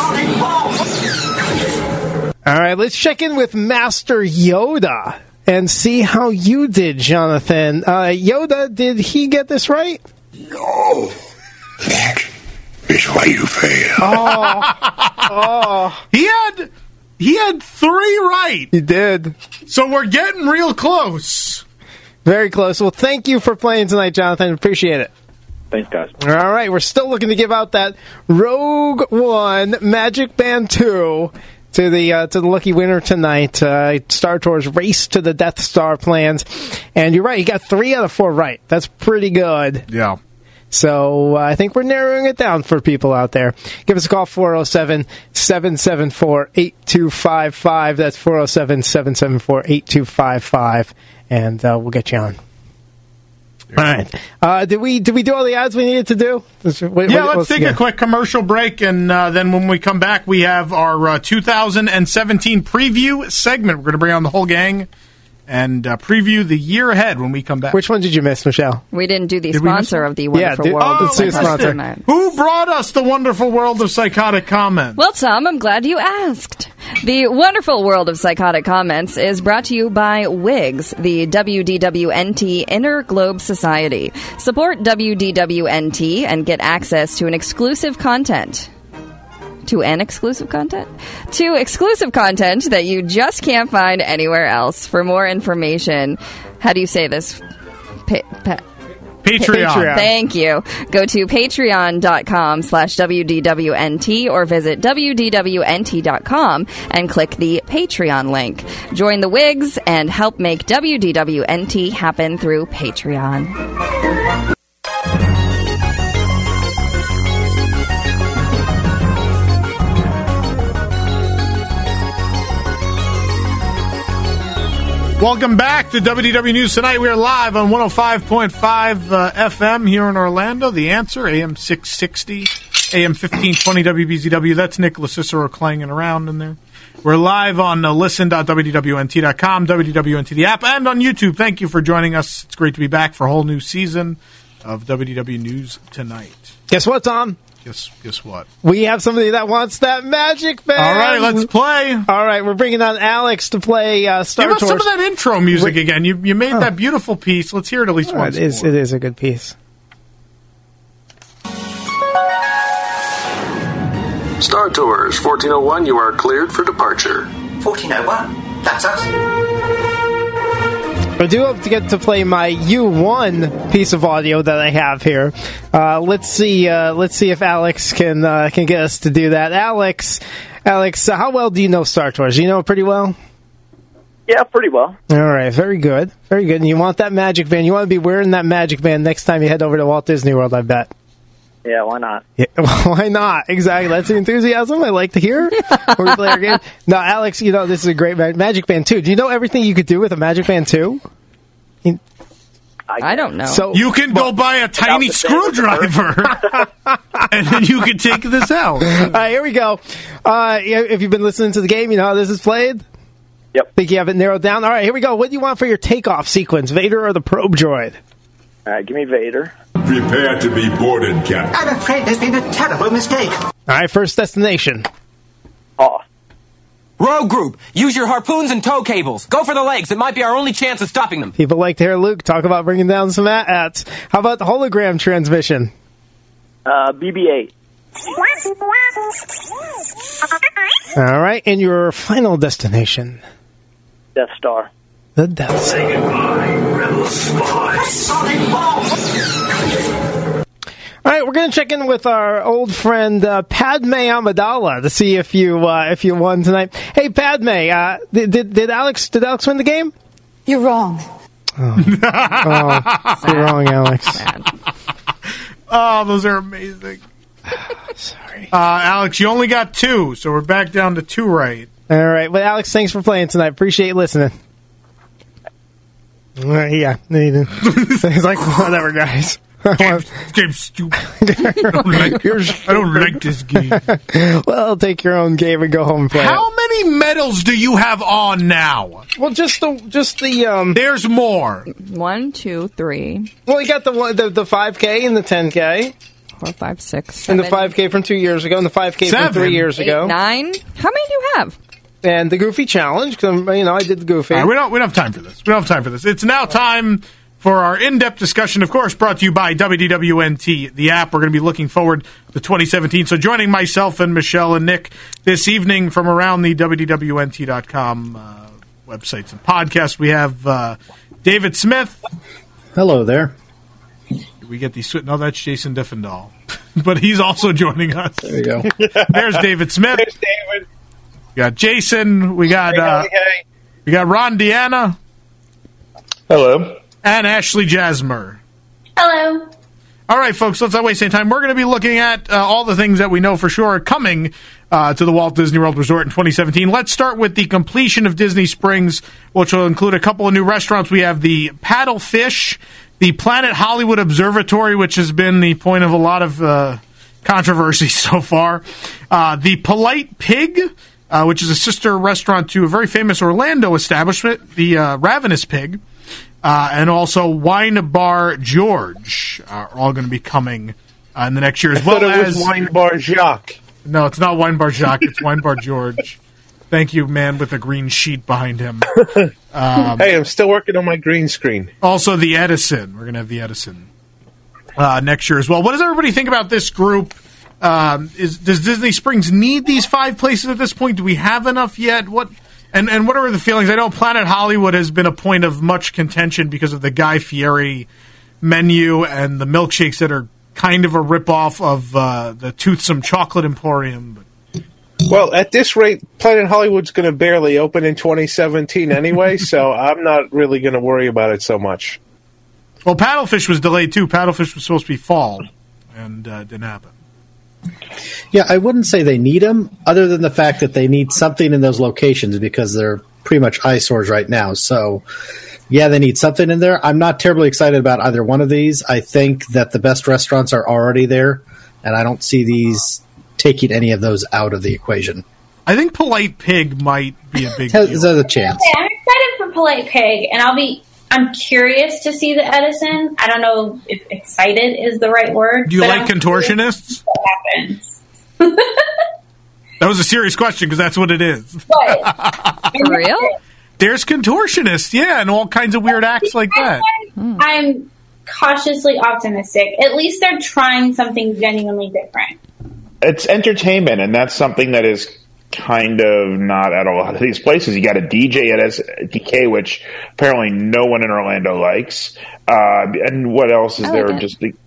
All right, let's check in with Master Yoda and see how you did, Jonathan. Uh, Yoda, did he get this right? No. That is why you fail. Oh, oh. He had he had three right. He did. So we're getting real close. Very close. Well, thank you for playing tonight, Jonathan. Appreciate it. Thanks, guys. All right, we're still looking to give out that Rogue One Magic Band two to the uh, to the lucky winner tonight. Uh, Star Tours Race to the Death Star plans. And you're right, you got three out of four right. That's pretty good. Yeah. So uh, I think we're narrowing it down for people out there. Give us a call, four oh seven, seven seven four, eight two five five. That's four oh seven, seven seven four, eight two five five. And uh, we'll get you on. All right. Uh, did we did we do all the ads we needed to do? Wait, yeah, wait, let's, let's take yeah. a quick commercial break, and uh, then when we come back, we have our uh, two thousand seventeen preview segment. We're going to bring on the whole gang and uh, preview the year ahead when we come back. Which one did you miss, Michelle? We didn't do the Did we miss sponsor one? of the Yeah, Wonderful do- World. oh, let's do the sponsor. Comment. Who brought us the wonderful world of psychotic comment? Well, Tom, I'm glad you asked. The Wonderful World of Psychotic Comments is brought to you by WIGS, the W D W N T Inner Globe Society. Support W D W N T and get access to an exclusive content. To an exclusive content? To exclusive content that you just can't find anywhere else. For more information, how do you say this? Pa- pa- Patreon. Patreon. Thank you. Go to patreon.com slash WDWNT or visit W D W N T dot com and click the Patreon link. Join the WIGS and help make W D W N T happen through Patreon. Welcome back to W D W News Tonight. We are live on one oh five point five uh, F M here in Orlando. The Answer, A M six sixty, A M fifteen twenty W B Z W. That's Nicholas Cicero clanging around in there. We're live on uh, listen dot W D W N T dot com, W D W N T the app, and on YouTube. Thank you for joining us. It's great to be back for a whole new season of W D W News Tonight. Guess what, Tom? Guess, guess what? We have somebody that wants that magic band. All right, let's play. All right, we're bringing on Alex to play uh, Star Give us Tours. some of that intro music Wait. again. You you made Oh. that beautiful piece. Let's hear it at least Oh, once it is, more. it is a good piece. Star Tours fourteen oh one, you are cleared for departure. fourteen oh one? That's us. I do hope to get to play my U one piece of audio that I have here. Uh, let's see. Uh, let's see if Alex can uh, can get us to do that. Alex, Alex, uh, how well do you know Star Tours? Do you know it pretty well? Yeah, pretty well. All right, very good, very good. And you want that magic band? You want to be wearing that magic band next time you head over to Walt Disney World? I bet. Yeah, why not? Yeah, why not? Exactly. That's the enthusiasm I like to hear when we play our game. Now, Alex, you know, this is a great ma- Magic Band two. Do you know everything you could do with a Magic Band two? I don't know. So You can go buy a tiny the band with the screwdriver, and then you can take this out. All right, here we go. Uh, if you've been listening to the game, you know how this is played? Yep. Think you have it narrowed down? All right, here we go. What do you want for your takeoff sequence, Vader or the probe droid? All right, give me Vader. Prepare to be boarded, Captain. I'm afraid there's been a terrible mistake. All right, first destination. Oh, Rogue Group, use your harpoons and tow cables. Go for the legs. It might be our only chance of stopping them. People like to hear Luke talk about bringing down some A-Ats. How about the hologram transmission? uh, B B eight. All right, and your final destination. Death Star. The Death Star. Say goodbye, rebel spies. Sonic bomb! All right, we're going to check in with our old friend uh, Padme Amidala to see if you uh, if you won tonight. Hey, Padme, uh, did, did did Alex did Alex win the game? You're wrong. Oh, you're wrong, Alex. Oh, those are amazing. Sorry, uh, Alex. You only got two, so we're back down to two right. All right, well, Alex, thanks for playing tonight. Appreciate you listening. Uh, yeah, it's like whatever, guys. Game's, game's stupid. I don't, like, I don't like this game. Well, take your own game and go home and play How it. many medals do you have on now? Well, just the just the um. There's more. One, two, three, Well, you got the one, the the five K and the ten K. four, five, six, And seven, the five K from two years ago, and the five K Seven? from three years eight, ago. nine. How many do you have? And the Goofy Challenge, because, you know, I did the Goofy. All right, we don't we don't have time for this. We don't have time for this. It's now time for our in-depth discussion, of course, brought to you by W D W N T, the app. We're going to be looking forward to twenty seventeen. So joining myself and Michelle and Nick this evening from around the W D W N T dot com uh, websites and podcasts, we have uh, David Smith. Hello there. We get these. No, that's Jason Diffendahl. But he's also joining us. There you go. There's David Smith. There's David. We got Jason. We got uh, hey, hey. we got Ron Deanna. Hello. And Ashley Jasmer. Hello. All right, folks, let's not waste any time. We're going to be looking at uh, all the things that we know for sure are coming uh, to the Walt Disney World Resort in twenty seventeen. Let's start with the completion of Disney Springs, which will include a couple of new restaurants. We have the Paddlefish, the Planet Hollywood Observatory, which has been the point of a lot of uh, controversy so far. Uh, the Polite Pig, uh, which is a sister restaurant to a very famous Orlando establishment, the uh, Ravenous Pig. Uh, and also Wine Bar George are all going to be coming uh, in the next year as I well thought it as was Wine Bar Jacques. No, it's not Wine Bar Jacques. It's Wine Bar George. Thank you, man, with the green sheet behind him. Um, hey, I'm still working on my green screen. Also, the Edison. We're going to have the Edison uh, next year as well. What does everybody think about this group? Um, is does Disney Springs need these five places at this point? Do we have enough yet? What? And and what are the feelings? I know Planet Hollywood has been a point of much contention because of the Guy Fieri menu and the milkshakes that are kind of a ripoff of uh, the Toothsome Chocolate Emporium. Well, at this rate, Planet Hollywood's going to barely open in twenty seventeen anyway, so I'm not really going to worry about it so much. Well, Paddlefish was delayed too. Paddlefish was supposed to be fall, and uh, didn't happen. Yeah, I wouldn't say they need them, other than the fact that they need something in those locations because they're pretty much eyesores right now. So, yeah, they need something in there. I'm not terribly excited about either one of these. I think that the best restaurants are already there, and I don't see these taking any of those out of the equation. I think Polite Pig might be a big There's deal. a chance. Okay, I'm excited for Polite Pig, and I'll be. I'm curious to see the Edison. I don't know if excited is the right word. Do you but like I'm contortionists? What happens? That was a serious question because that's what it is. What? For real? There's contortionists, yeah, and all kinds of weird acts like that. I'm, I'm cautiously optimistic. At least they're trying something genuinely different. It's entertainment, and that's something that is kind of not at a lot of these places. You got a D J at S D K, which apparently no one in Orlando likes. Uh, and what else is I there? like it. Just the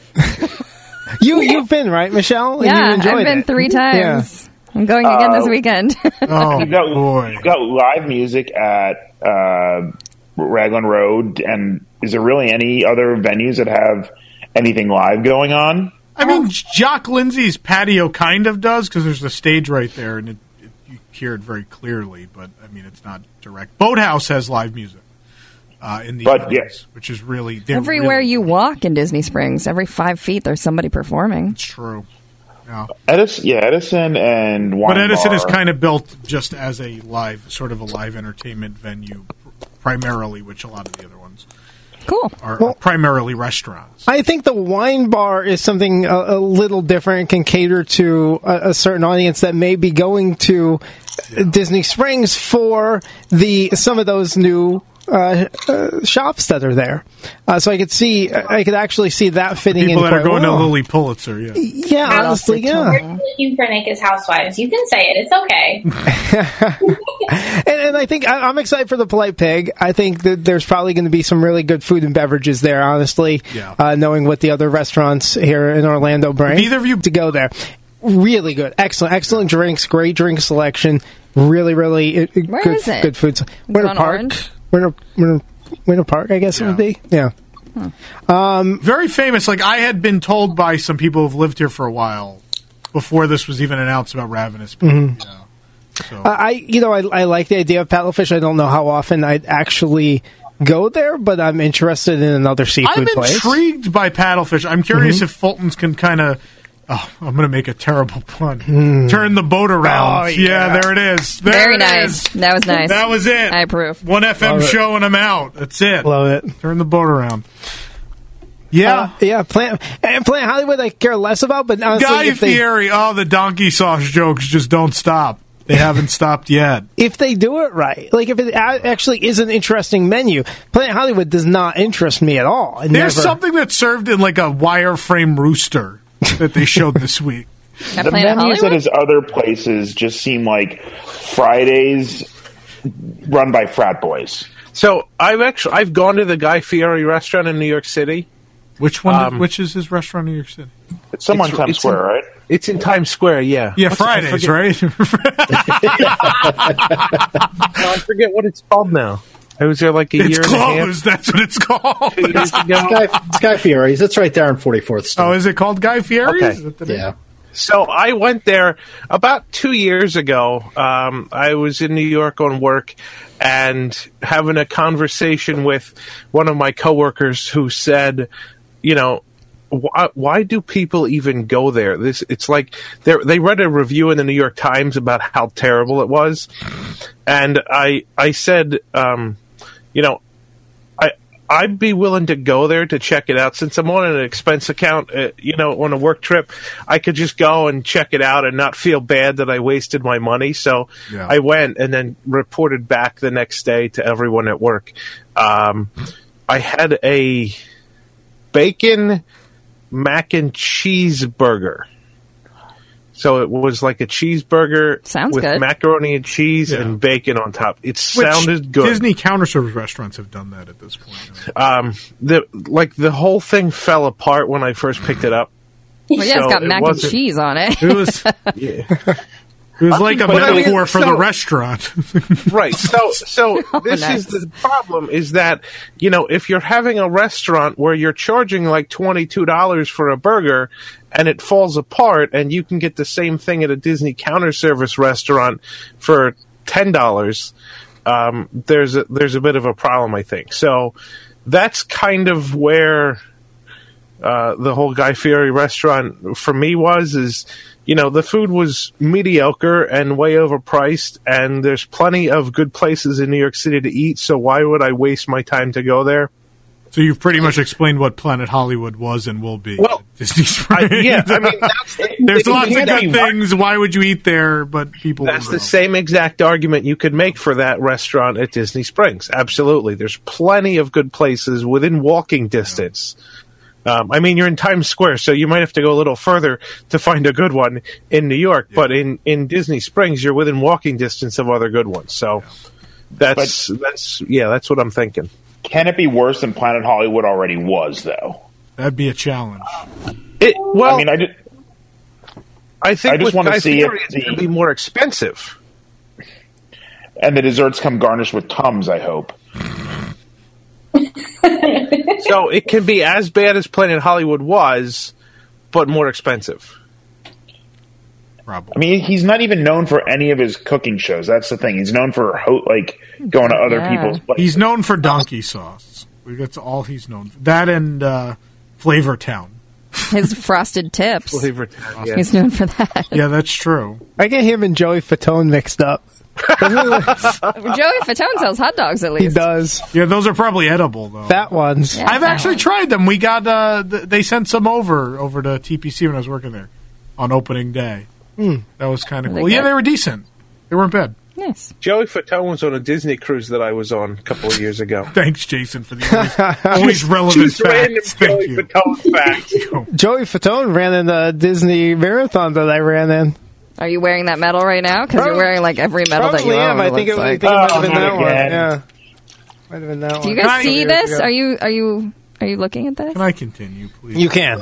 You you've been, right, Michelle? And Yeah, you enjoyed I've been it. three times. I'm going again Uh, this weekend. Oh, you've got, boy. You've got live music at uh, Raglan Road, and is there really any other venues that have anything live going on? I mean, Jock Lindsay's patio kind of does because there's a stage right there, and it, it, you hear it very clearly. But I mean, it's not direct. Boathouse has live music uh, in the But, evenings, yes. which is really they're Everywhere really- you walk in Disney Springs, every five feet, there's somebody performing. It's true. Yeah. Edison, yeah, Edison and Wine But Edison Bar. is kind of built just as a live, sort of a live entertainment venue, primarily, which a lot of the other ones cool are, are primarily restaurants. I think the wine bar is something a, a little different and can cater to a, a certain audience that may be going to Disney Springs for the some of those new uh, uh, shops that are there. Uh, so I could see, I could actually see that fitting People in that are quite going well. to Lily Pulitzer, yeah. Yeah, honestly, yeah. We're looking for Naked Housewives. You can say it. It's okay. And, and I think I, I'm excited for the Polite Pig. I think that there's probably going to be some really good food and beverages there. Honestly, Yeah. uh, knowing what the other restaurants here in Orlando bring, Have either of you to go there, really good, excellent, excellent drinks, great drink selection, really, really uh, Where good, is it? good food. Winter on Park, Orange? Winter, Winter, Winter Park, I guess it would be. Yeah. Um, Very famous. Like, I had been told by some people who've lived here for a while before this was even announced about Ravenous Pig. Mhm. You know. So, I, you know, I, I like the idea of Paddlefish. I don't know how often I'd actually go there, but I'm interested in another seafood I'm place. intrigued by Paddlefish. I'm curious Mhm. if Fulton's can kind of. Oh, I'm going to make a terrible pun. Turn the boat around. Oh, yeah. yeah. there it is. There Very it nice. is. That was nice. That was it. I approve. One F M Love it. show and I'm out. That's it. Love it. Turn the boat around. Yeah. Uh, yeah, Planet, and Planet Hollywood I care less about, but honestly, Guy if they, Fieri. Oh, the donkey sauce jokes just don't stop. They haven't stopped yet. if they do it right, like if it a- actually is an interesting menu, Planet Hollywood does not interest me at all. It There's never- something that's served in like a wireframe rooster that they showed this week. At the Planet menus Hollywood? at his other places just seem like Fridays run by frat boys. So I've actually I've gone to the Guy Fieri restaurant in New York City. Which one? Um, which is his restaurant in New York City? It's somewhere in It's- Times it's Square, in- right? It's in Times Square, yeah. Yeah, What's- Fridays, I right? I forget what it's called now. I was there like a It's year closed. and a half. That's what it's called. Two years ago. Guy, it's Guy Fieri's. It's right there on forty-fourth Street. Oh, is it called Guy Fieri's? Okay. Is that the name? Yeah. So I went there about two years ago. Um, I was in New York on work and having a conversation with one of my coworkers who said, you know, why, why do people even go there? This it's like they they read a review in the New York Times about how terrible it was, and I I said, um, you know, I. I'd be willing to go there to check it out. Since I'm on an expense account, uh, you know, on a work trip, I could just go and check it out and not feel bad that I wasted my money. So Yeah. I went and then reported back the next day to everyone at work. Um, I had a bacon mac and cheese burger. So it was like a cheeseburger Sounds with good. macaroni and cheese Yeah. and bacon on top. It Which sounded good. Disney counter service restaurants have done that at this point. Um, the like the whole thing fell apart when I first picked it up. Well, yeah, it's So got it mac and wasn't- cheese on it. It was, Yeah. it was like a But I mean, metaphor for so- the restaurant. Right. So, so this nice. is the problem: is that you know if you're having a restaurant where you're charging like twenty-two dollars for a burger, and it falls apart, and you can get the same thing at a Disney counter service restaurant for ten dollars, um, there's a, there's a bit of a problem, I think. So that's kind of where uh, the whole Guy Fieri restaurant for me was is. You know, the food was mediocre and way overpriced, and there's plenty of good places in New York City to eat, so why would I waste my time to go there? So you've pretty much explained what Planet Hollywood was and will be. Well, Disney Springs. I, yeah, I mean, that's, there's it lots of can't good be- things. Why would you eat there? But people. That's will the go. same exact argument you could make for that restaurant at Disney Springs. Absolutely. There's plenty of good places within walking distance. Um, I mean, you're in Times Square, so you might have to go a little further to find a good one in New York. But in, in Disney Springs, you're within walking distance of other good ones. So that's that's yeah, that's what I'm thinking. Can it be worse than Planet Hollywood already was, though? That'd be a challenge. It well, I mean, I just, I think I just with wanna Guy see Fieri, if it's going to the- be more expensive. and the desserts come garnished with Tums, I hope. So it can be as bad as Planet Hollywood was, but more expensive. Probably. I mean, he's not even known for any of his cooking shows. That's the thing. He's known for ho- like going to other Yeah. people's places. He's known for donkey sauce. That's all he's known for. That and uh, Flavor Town. His frosted tips. Flavor Town, yeah. He's known for that. Yeah, that's true. I get him and Joey Fatone mixed up. Joey Fatone sells hot dogs at He least. does. Yeah, those are probably edible though. Fat ones. Yeah. I've actually tried them. We got uh, th- they sent some over over to T P C when I was working there on opening day. Hmm. That was kind of Were they cool. Yeah, good? they were decent. They weren't bad. Yes. Joey Fatone was on a Disney cruise that I was on a couple of years ago. Thanks, Jason, for the always, always relevant Just random facts. Thank Joey you. Fatone facts. Joey Fatone ran in the Disney marathon that I ran in. Are you wearing that medal right now? Because you're Probably- wearing like every medal that you Probably am. own. I think it, looks I like. think it might have Oh, been not that one. again. Yeah. Might have been that Do you one. guys see Years this? ago. Are you are you are you looking at this? Can I continue, please? You can.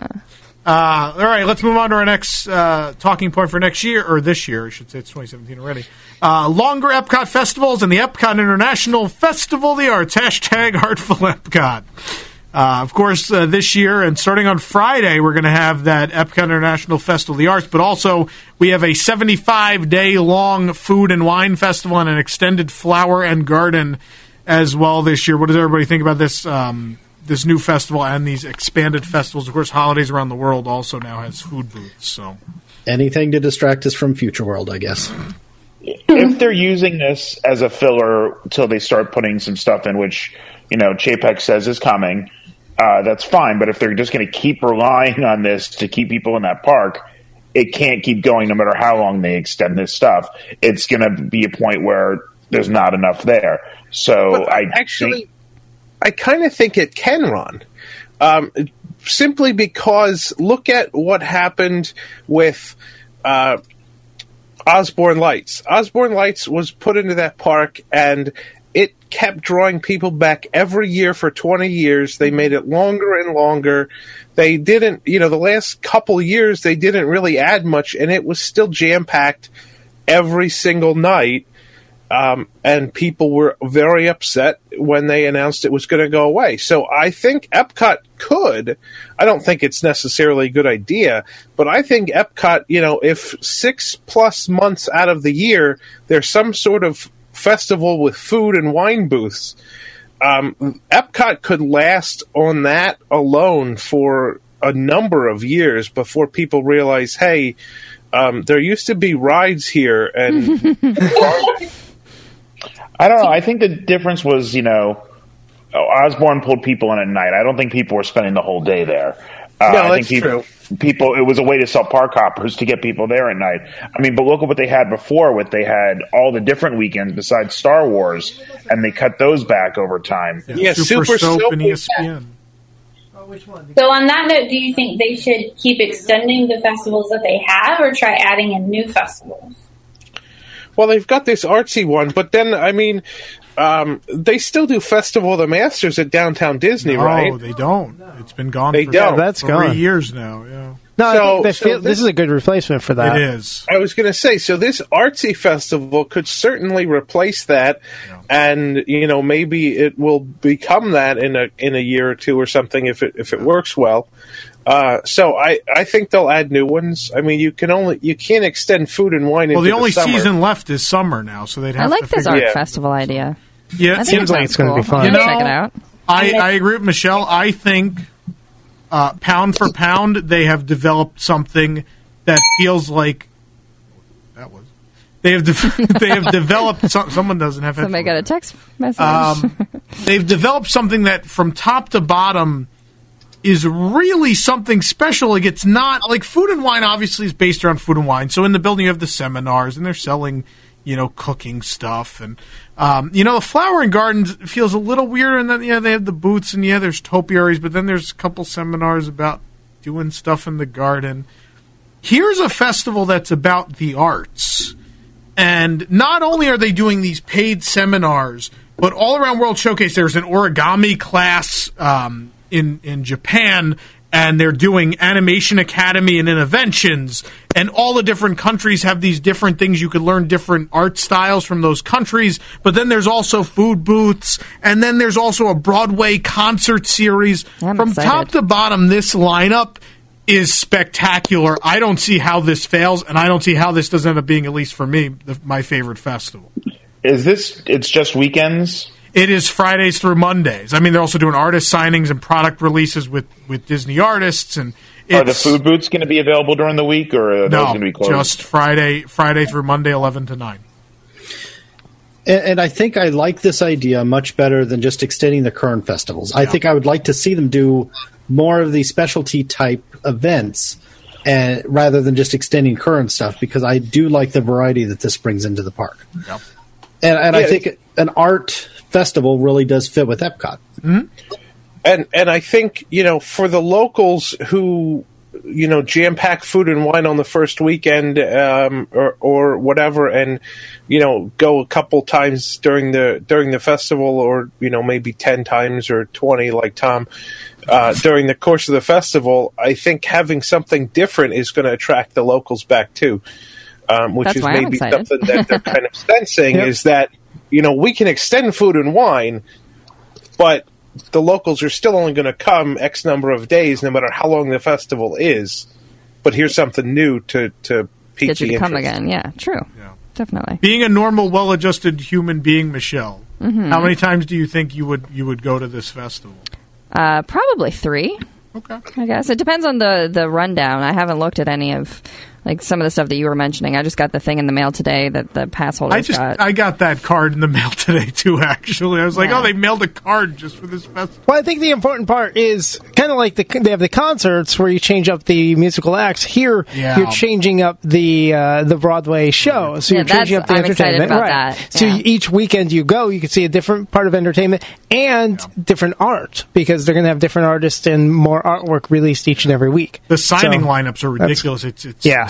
Uh, all right, let's move on to our next uh, talking point for next year, or this year, I should say. It's twenty seventeen already. Uh, longer Epcot festivals and the Epcot International Festival of the Arts. Hashtag Artful Epcot. Uh, of course, uh, this year, and starting on Friday, we're going to have that Epcot International Festival of the Arts, but also we have a seventy-five day long food and wine festival and an extended flower and garden as well this year. What does everybody think about this um, this new festival and these expanded festivals? Of course, holidays around the world also now has food booths. So Anything to distract us from Future World, I guess. If they're using this as a filler till they start putting some stuff in, which, you know, Chapek says is coming, uh, that's fine. But if they're just going to keep relying on this to keep people in that park, it can't keep going no matter how long they extend this stuff. It's going to be a point where there's not enough there. So But I actually, think, I kind of think it can run. Um, simply because look at what happened with uh, Osborne Lights. Osborne Lights was put into that park, and it kept drawing people back every year for twenty years. They made it longer and longer. They didn't, you know, the last couple years, they didn't really add much, and it was still jam-packed every single night. Um, and people were very upset when they announced it was going to go away. So I think Epcot could. I don't think it's necessarily a good idea, but I think Epcot, you know, if six plus months out of the year there's some sort of festival with food and wine booths, um, Epcot could last on that alone for a number of years before people realize, hey, um, there used to be rides here and. I don't know. I think the difference was, you know, Osborne pulled people in at night. I don't think people were spending the whole day there. Uh, no, I that's think people, true. People, it was a way to sell park hoppers to get people there at night. I mean, but look at what they had before. What they had all the different weekends besides Star Wars, and they cut those back over time. Yeah, Yeah, Super, Super Soap, Soap and E S P N. So on that note, do you think they should keep extending the festivals that they have, or try adding in new festivals? Well, they've got this artsy one, but then, I mean, um, they still do Festival of the Masters at Downtown Disney, no, right? No, they don't. It's been gone they for don't. Yeah, that's three gone. years now. Yeah. No, So- I think they so feel, this- this is a good replacement for that. It is. I was going to say, so this artsy festival could certainly replace that, Yeah. and you know maybe it will become that in a in a year or two or something if it if it works well. Uh, so I, I think they'll add new ones. I mean, you can only you can't extend food and wine. Well, into the only summer. season left is summer now, so they'd have I like to this figure art Yeah. festival idea. Yeah, I it think seems it like sounds it's gonna cool. be fun. I'm You gonna know, check it out. I, I agree with Michelle. I think uh, pound for pound, they have developed something that feels like that was. They have de- they have developed some, someone doesn't have Somebody got a text message. um, they've developed something that from top to bottom is really something special. Like it's not like Food and Wine obviously is based around food and wine. So in the building you have the seminars and they're selling, you know, cooking stuff and um, you know, the Flower and Gardens feels a little weird and then yeah, they have the booths and yeah, there's topiaries, but then there's a couple seminars about doing stuff in the garden. Here's a festival that's about the arts. And not only are they doing these paid seminars, but all around World Showcase, there's an origami class um, in in Japan, and they're doing Animation Academy and Interventions, and all the different countries have these different things. You could learn different art styles from those countries, but then there's also food booths, and then there's also a Broadway concert series. I'm From excited. top to bottom, this lineup is spectacular. I don't see how this fails, and I don't see how this doesn't end up being, at least for me, the, my favorite festival. Is this? It's just weekends. It is Fridays through Mondays. I mean, they're also doing artist signings and product releases with, with Disney artists. And Are the it's, food booths going to be available during the week, or are those no, going to be closed? just Friday, Friday through Monday, eleven to nine. And, and I think I like this idea much better than just extending the current festivals. I Yeah. think I would like to see them do more of these specialty type events, and rather than just extending current stuff, because I do like the variety that this brings into the park. Yep. And, and Yeah. I think an art festival really does fit with Epcot. and and I think you know for the locals who you know jam pack food and wine on the first weekend um, or or whatever, and you know go a couple times during the during the festival, or you know maybe ten times or twenty like Tom uh, during the course of the festival. I think having something different is going to attract the locals back too, um, which That's is why I'm maybe excited. something that they're kind of sensing Yep. is that you know we can extend food and wine, but the locals are still only going to come X number of days, no matter how long the festival is. But here's something new to to pique Get you the to come interest. again. Yeah, true. Definitely. Being a normal, well-adjusted human being, Michelle, Mhm. how many times do you think you would you would go to this festival? Uh, probably three. Okay. I guess it depends on the the rundown. I haven't looked at any of like some of the stuff that you were mentioning. I just got the thing in the mail today that the pass holders I just got. I got that card in the mail today too. Actually, I was like, Yeah. oh, they mailed a card just for this festival. Well, I think the important part is kind of like the, they have the concerts where you change up the musical acts. Here, Yeah. you're changing up the uh, the Broadway show, so Yeah, you're changing that's- up the I'm excited entertainment. about right. that, So yeah. you- each weekend you go, you can see a different part of entertainment and different art because they're going to have different artists and more artwork released each and every week. The signing So, lineups are that's- ridiculous. It's it's Yeah.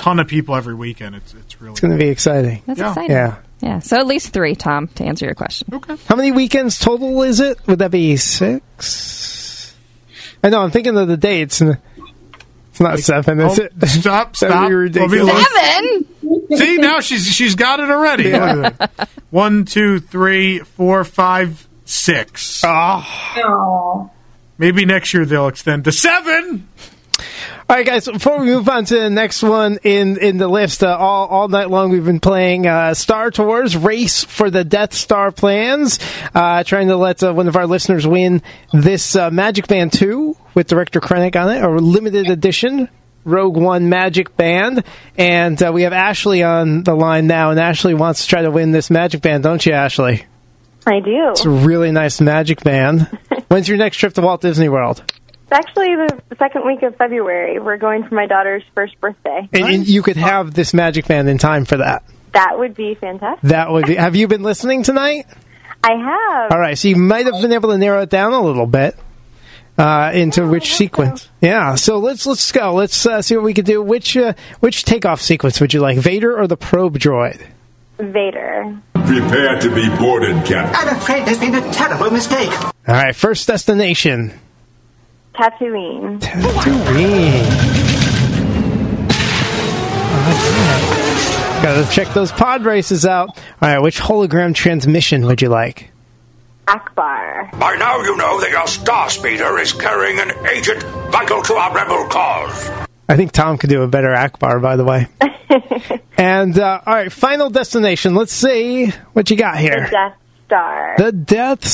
ton of people every weekend. It's it's really It's going to be exciting. That's Yeah. exciting. Yeah. Yeah. So at least three, Tom, to answer your question. Okay. How many weekends total is it? Would that be six? I know, I'm thinking of the dates. and It's not seven, is Oh, it? Stop, That'd stop. be ridiculous. Seven? See, now she's she's got it already. One, two, three, four, five, six. Oh. Maybe next year they'll extend to seven. All right, guys, before we move on to the next one in, in the list, uh, all, all night long we've been playing uh, Star Tours Race for the Death Star Plans, uh, trying to let uh, one of our listeners win this uh, Magic Band two with Director Krennic on it, a limited edition Rogue One Magic Band. And uh, we have Ashley on the line now, and Ashley wants to try to win this Magic Band, don't you, Ashley? I do. It's a really nice Magic Band. When's your next trip to Walt Disney World? It's actually the second week of February. We're going for my daughter's first birthday. And, and you could have this Magic Band in time for that. That would be fantastic. That would be. Have you been listening tonight? I have. All right, so you might have been able to narrow it down a little bit uh, into Oh, which sequence. So. Yeah, so let's let's go. Let's uh, see what we can do. Which uh, which takeoff sequence would you like, Vader or the probe droid? Vader. Prepare to be boarded, Captain. I'm afraid there's been a terrible mistake. All right, first destination. Tatooine. Tatooine. Right. Gotta check those pod races out. All right, which hologram transmission would you like? Akbar. By now you know that your Star Speeder is carrying an agent vital to our rebel cause. I think Tom could do a better Akbar, by the way. And, uh, all right, final destination. Let's see what you got here. The Death Star. The Death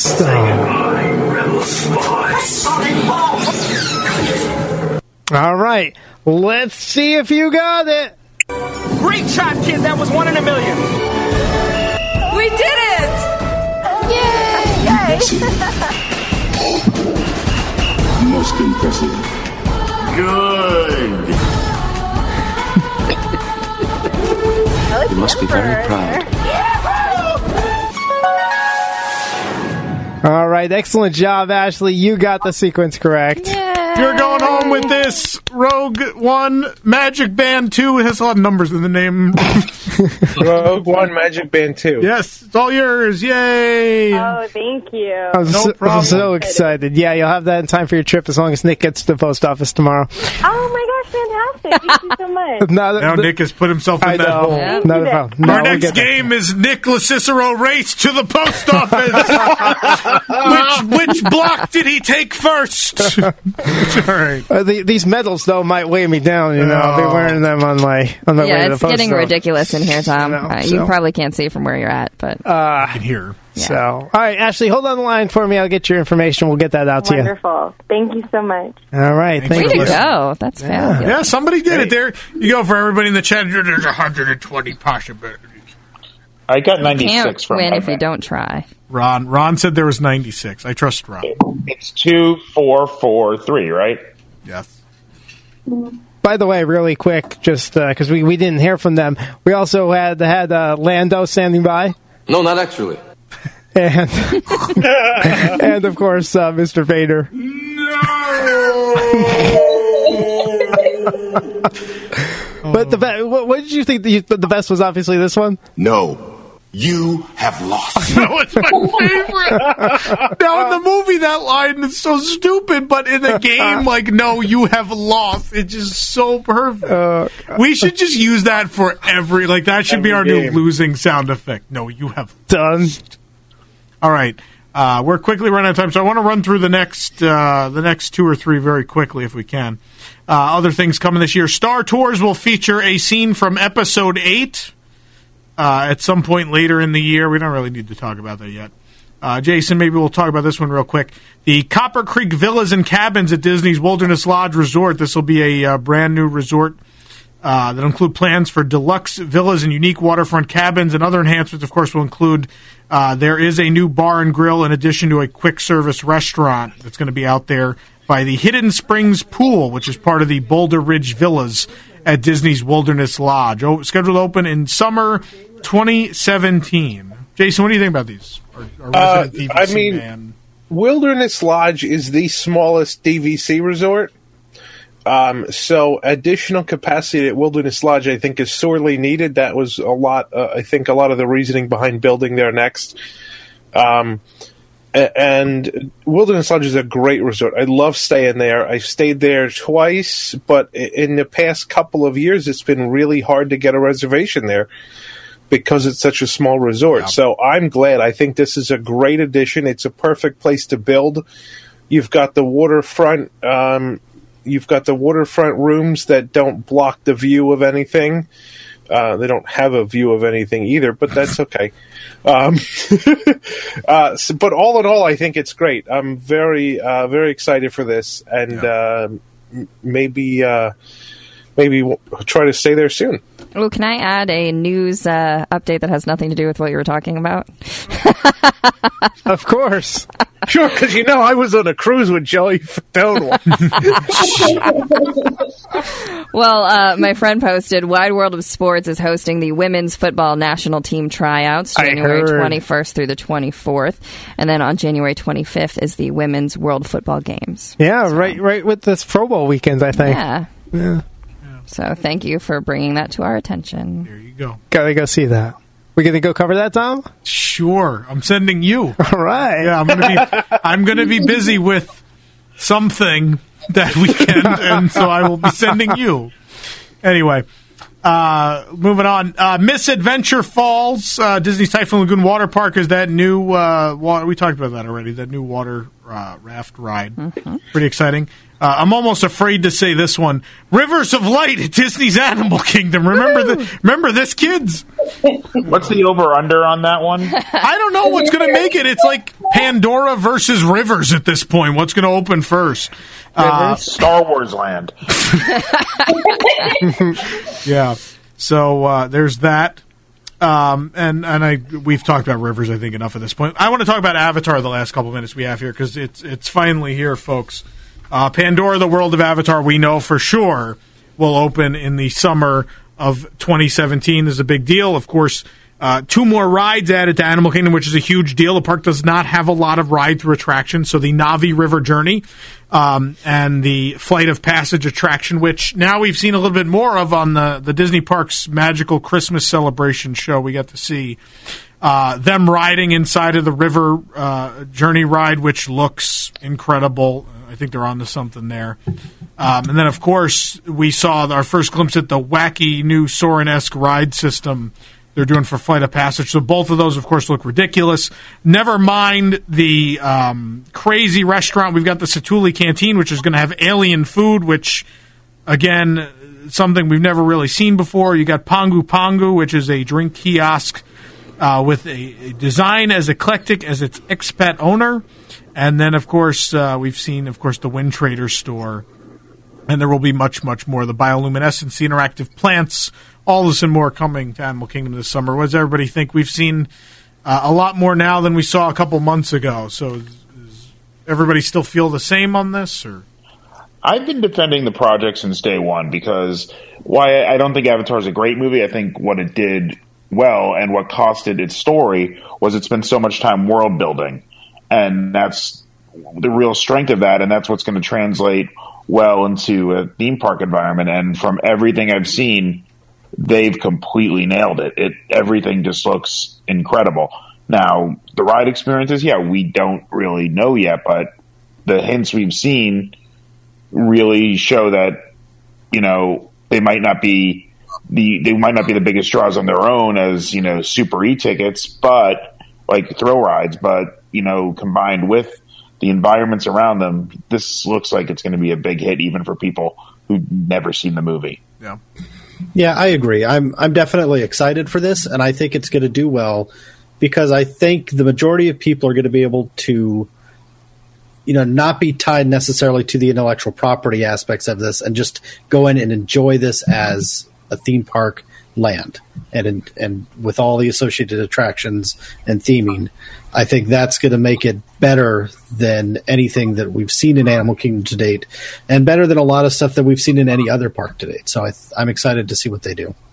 Star. All right, let's see if you got it. Great shot, kid. That was one in a million. We did it! Yay! Most impressive. Good. You must be very proud. All right, excellent job, Ashley. You got the sequence correct. You're going home with this Rogue One Magic Band two. It has a lot of numbers in the name. Rogue One Magic Band two. Yes, it's all yours. Yay! Oh, thank you. I'm, No so, problem. I'm so excited. Yeah, you'll have that in time for your trip as long as Nick gets to the post office tomorrow. Oh my gosh, fantastic. Thank you so much. Not, Now Nick has put himself in I that know. hole. Yeah. Not a problem. No, Our we'll next get there. game is Nick Cicero race to the post office. which which block did he take first? All right. Uh, the, these medals, though, might weigh me down. You know, I'll be wearing them on my on my way Yeah, to the it's post getting office. ridiculous in here, Tom. know, Uh, so- You probably can't see from where you're at, but Uh, I can hear. Yeah. So, all right, Ashley, hold on the line for me. I'll get your information. We'll get that out to you. Wonderful. Thank you so much. All right, Thanks thank for you. way to listening. go. That's fabulous. Yeah, somebody did it there. You go for everybody in the chat. There's one hundred twenty possibilities. I got Can't ninety-six from win my if you man. don't try. Ron Ron said there was ninety-six. I trust Ron. It's two, four, four, three, right? Yes. By the way, really quick, just because we, we didn't hear from them, we also had had uh, Lando standing by. No, not actually. And, and of course, uh, Mister Vader. But the be- what, what did you think the, the best was? Obviously, this one. No, you have lost. That was my favorite. Now in the movie, that line is so stupid, but in the game, like, no, you have lost. It's just so perfect. Uh, We should just use that for every, like, that should be our Every new game. losing sound effect. No, you have. Done. All right. Uh, we're quickly running out of time, so I want to run through the next uh, the next two or three very quickly if we can. Uh, other things coming this year. Star Tours will feature a scene from Episode eight uh, at some point later in the year. We don't really need to talk about that yet. Uh, Jason, maybe we'll talk about this one real quick. The Copper Creek Villas and Cabins at Disney's Wilderness Lodge Resort. This will be a uh, brand new resort uh, that include plans for deluxe villas and unique waterfront cabins, and other enhancements, of course, will include uh, there is a new bar and grill in addition to a quick service restaurant that's going to be out there by the Hidden Springs Pool, which is part of the Boulder Ridge Villas at Disney's Wilderness Lodge. Oh, scheduled to open in summer twenty seventeen. Jason, what do you think about these? Or, or Uh, resident D V C I mean, man? Wilderness Lodge is the smallest D V C resort. Um, so additional capacity at Wilderness Lodge, I think, is sorely needed. That was a lot, uh, I think, a lot of the reasoning behind building there next. Um, and Wilderness Lodge is a great resort. I love staying there. I stayed there twice, but in the past couple of years, it's been really hard to get a reservation there because it's such a small resort. Yeah. So I'm glad. I think this is a great addition. It's a perfect place to build. You've got the waterfront, um, you've got the waterfront rooms that don't block the view of anything. Uh, they don't have a view of anything either, but that's okay. Um, uh, so, but all in all, I think it's great. I'm very, uh, very excited for this, and yeah. uh, maybe, uh, maybe we'll try to stay there soon. Oh, can I add a news uh, update that has nothing to do with what you were talking about? Of course. Sure, because you know I was on a cruise with Joey Fatone. Well, uh, my friend posted, Wide World of Sports is hosting the women's football national team tryouts January twenty-first through the twenty-fourth. And then on January twenty-fifth is the women's World Football Games. Yeah, so. right right with this Pro Bowl weekend, I think. Yeah. Yeah. So thank you for bringing that to our attention. There you go. Gotta go see that. We gonna go cover that, Tom? Sure. I'm sending you. All right. Yeah, I'm gonna be. I'm gonna be busy with something that weekend, and so I will be sending you. Anyway, uh, moving on. Uh, Misadventure Falls, uh, Disney's Typhoon Lagoon Water Park is that new uh, water. We talked about that already. That new water uh, raft ride. Mm-hmm. Pretty exciting. Uh, I'm almost afraid to say this one. Rivers of Light at Disney's Animal Kingdom. Remember the, remember this, kids? What's the over-under on that one? I don't know what's going to make it. It's like Pandora versus Rivers at this point. What's going to open first? Uh, Star Wars Land. Yeah. So uh, there's that. Um, and and I we've talked about Rivers, I think, enough at this point. I want to talk about Avatar the last couple minutes we have here because it's it's finally here, folks. Uh, Pandora, the World of Avatar, we know for sure will open in the summer of twenty seventeen. This is a big deal. Of course, uh, two more rides added to Animal Kingdom, which is a huge deal. The park does not have a lot of ride-through attractions, so the Navi River Journey um, and the Flight of Passage attraction, which now we've seen a little bit more of on the, the Disney Parks Magical Christmas Celebration show. We got to see uh, them riding inside of the River uh, Journey ride, which looks incredible. I think they're onto something there. Um, and then, of course, we saw our first glimpse at the wacky new Soarin'-esque ride system they're doing for Flight of Passage. So both of those, of course, look ridiculous. Never mind the um, crazy restaurant. We've got the Satuli Canteen, which is going to have alien food, which, again, something we've never really seen before. You got Pongu Pongu, which is a drink kiosk uh, with a, a design as eclectic as its expat owner. And then, of course, uh, we've seen, of course, the Wind Trader store. And there will be much, much more. The bioluminescence, the interactive plants, all this and more coming to Animal Kingdom this summer. What does everybody think? We've seen uh, a lot more now than we saw a couple months ago. So does everybody still feel the same on this? Or I've been defending the project since day one because why I don't think Avatar is a great movie. I think what it did well and what costed its story was it spent so much time world building. And that's the real strength of that, and that's what's going to translate well into a theme park environment. And from everything I've seen, they've completely nailed it. It everything just looks incredible. Now, the ride experiences, yeah, we don't really know yet, but the hints we've seen really show that, you know, they might not be the they might not be the biggest draws on their own as, you know, super e-tickets, but like thrill rides, but you know, combined with the environments around them, this looks like it's going to be a big hit, even for people who've never seen the movie. Yeah, yeah, I agree. I'm I'm definitely excited for this, and I think it's going to do well because I think the majority of people are going to be able to, you know, not be tied necessarily to the intellectual property aspects of this, and just go in and enjoy this as a theme park land, and and with all the associated attractions and theming. I think that's going to make it better than anything that we've seen in Animal Kingdom to date, and better than a lot of stuff that we've seen in any other park to date. So I th- I'm excited to see what they do.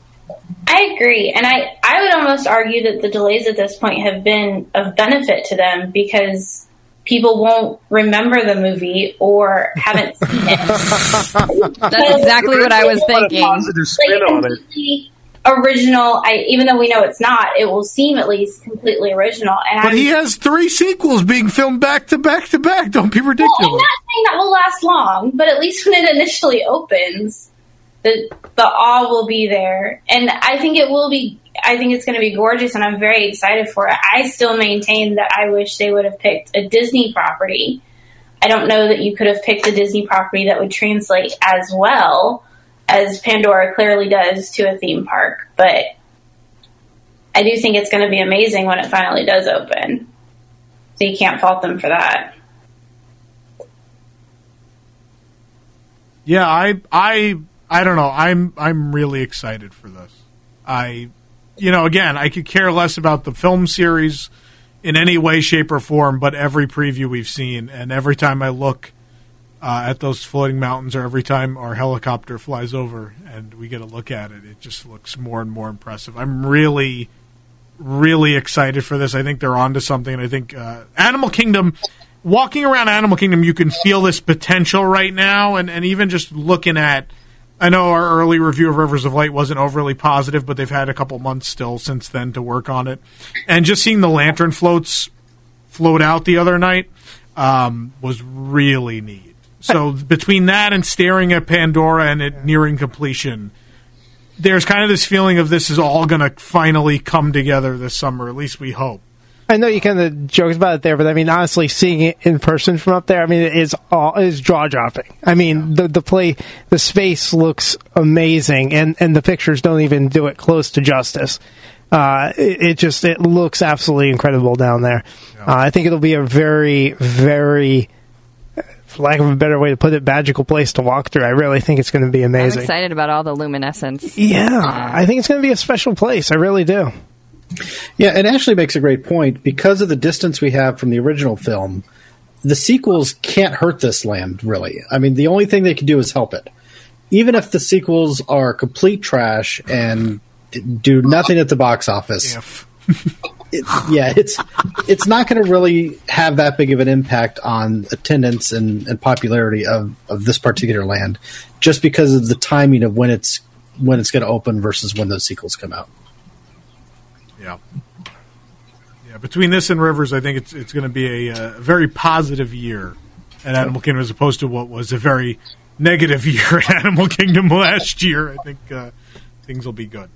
I agree, and I, I would almost argue that the delays at this point have been of benefit to them because people won't remember the movie or haven't seen it. That's exactly what I was thinking. Positive spin Like, on it. completely original. I, even though we know it's not, it will seem at least completely original. And But I'm, he has three sequels being filmed back to back to back. Don't be ridiculous. Well, I'm not saying that will last long, but at least when it initially opens, the the awe will be there, and I think it will be. I think it's going to be gorgeous, and I'm very excited for it. I still maintain that I wish they would have picked a Disney property. I don't know that you could have picked a Disney property that would translate as well as Pandora clearly does to a theme park, but I do think it's going to be amazing when it finally does open. So you can't fault them for that. Yeah, I, I, I don't know. I'm, I'm really excited for this. I, you know, again, I could care less about the film series in any way, shape, or form, but every preview we've seen, and every time I look uh, at those floating mountains, or every time our helicopter flies over and we get a look at it, it just looks more and more impressive. I'm really, really excited for this. I think they're onto something, and I think uh, Animal Kingdom. Walking around Animal Kingdom, you can feel this potential right now, and, and even just looking at, I know our early review of Rivers of Light wasn't overly positive, but they've had a couple months still since then to work on it. And just seeing the lantern floats float out the other night um, was really neat. So between that and staring at Pandora and it nearing completion, there's kind of this feeling of this is all going to finally come together this summer, at least we hope. I know you kind of joked about it there, but I mean, honestly, seeing it in person from up there, I mean, it is all it is jaw dropping. I mean, the the play, the space looks amazing, and, and the pictures don't even do it close to justice. Uh, it, it just it looks absolutely incredible down there. Uh, I think it'll be a very, very, for lack of a better way to put it, magical place to walk through. I really think it's going to be amazing. I'm excited about all the luminescence. Yeah, yeah. I think it's going to be a special place. I really do. Yeah, it actually makes a great point. Because of the distance we have from the original film, the sequels can't hurt this land, really. I mean, the only thing they can do is help it. Even if the sequels are complete trash and do nothing at the box office, it, yeah, it's it's not going to really have that big of an impact on attendance and, and popularity of, of this particular land, just because of the timing of when it's when it's going to open versus when those sequels come out. Yeah, yeah. Between this and Rivers, I think it's it's going to be a, a very positive year at Animal Kingdom, as opposed to what was a very negative year at Animal Kingdom last year. I think uh, things will be good.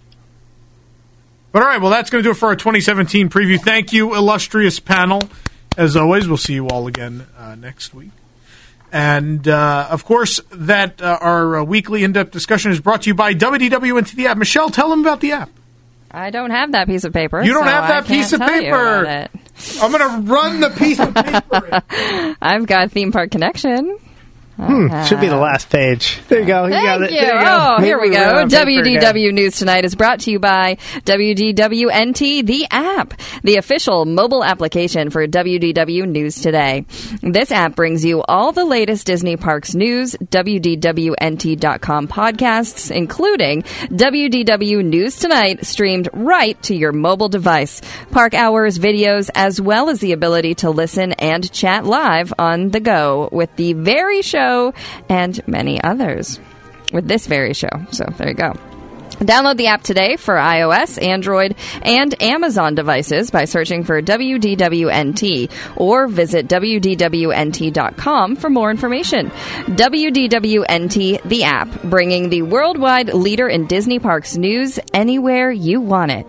But all right, well, that's going to do it for our twenty seventeen preview. Thank you, illustrious panel. As always, we'll see you all again uh, next week. And, uh, of course, that uh, our uh, weekly in-depth discussion is brought to you by W D W N T the app. Michelle, tell them about the app. I don't have that piece of paper. You don't so have that I piece of can't tell you paper. about it. I'm going to run the piece of paper. I've got Theme Park Connection. Hmm, should be the last page. There you go. You Thank got it. you. There you go. Oh, Maybe here we we're go. on paper W D W again. News Tonight is brought to you by W D W N T, the app, the official mobile application for W D W News Today. This app brings you all the latest Disney Parks news, W D W N T dot com podcasts, including W D W News Tonight, streamed right to your mobile device, park hours, videos, as well as the ability to listen and chat live on the go with The Very Show and and many others with this very show. So there you go. Download the app today for iOS, Android, and Amazon devices by searching for W D W N T or visit W D W N T dot com for more information. W D W N T, the app, bringing the worldwide leader in Disney Parks news anywhere you want it.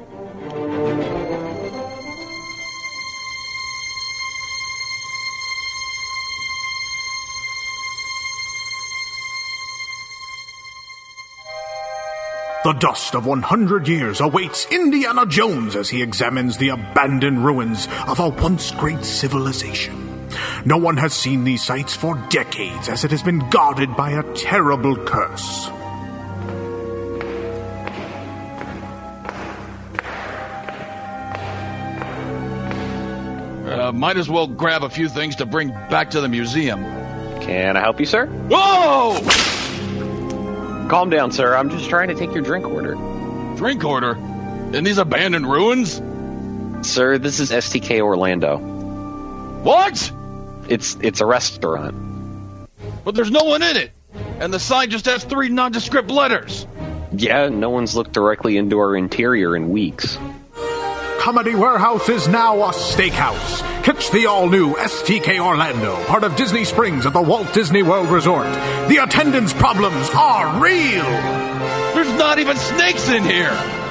The dust of one hundred years awaits Indiana Jones as he examines the abandoned ruins of a once great civilization. No one has seen these sites for decades, as it has been guarded by a terrible curse. Uh, might as well grab a few things to bring back to the museum. Can I help you, sir? Whoa! Calm down, sir. I'm just trying to take your drink order. Drink order? In these abandoned ruins? Sir, this is S T K Orlando. What? It's it's a restaurant. But there's no one in it, and the sign just has three nondescript letters. Yeah, no one's looked directly into our interior in weeks. Comedy Warehouse is now a steakhouse. Catch the all-new S T K Orlando, part of Disney Springs at the Walt Disney World Resort. The attendance problems are real. There's not even snakes in here.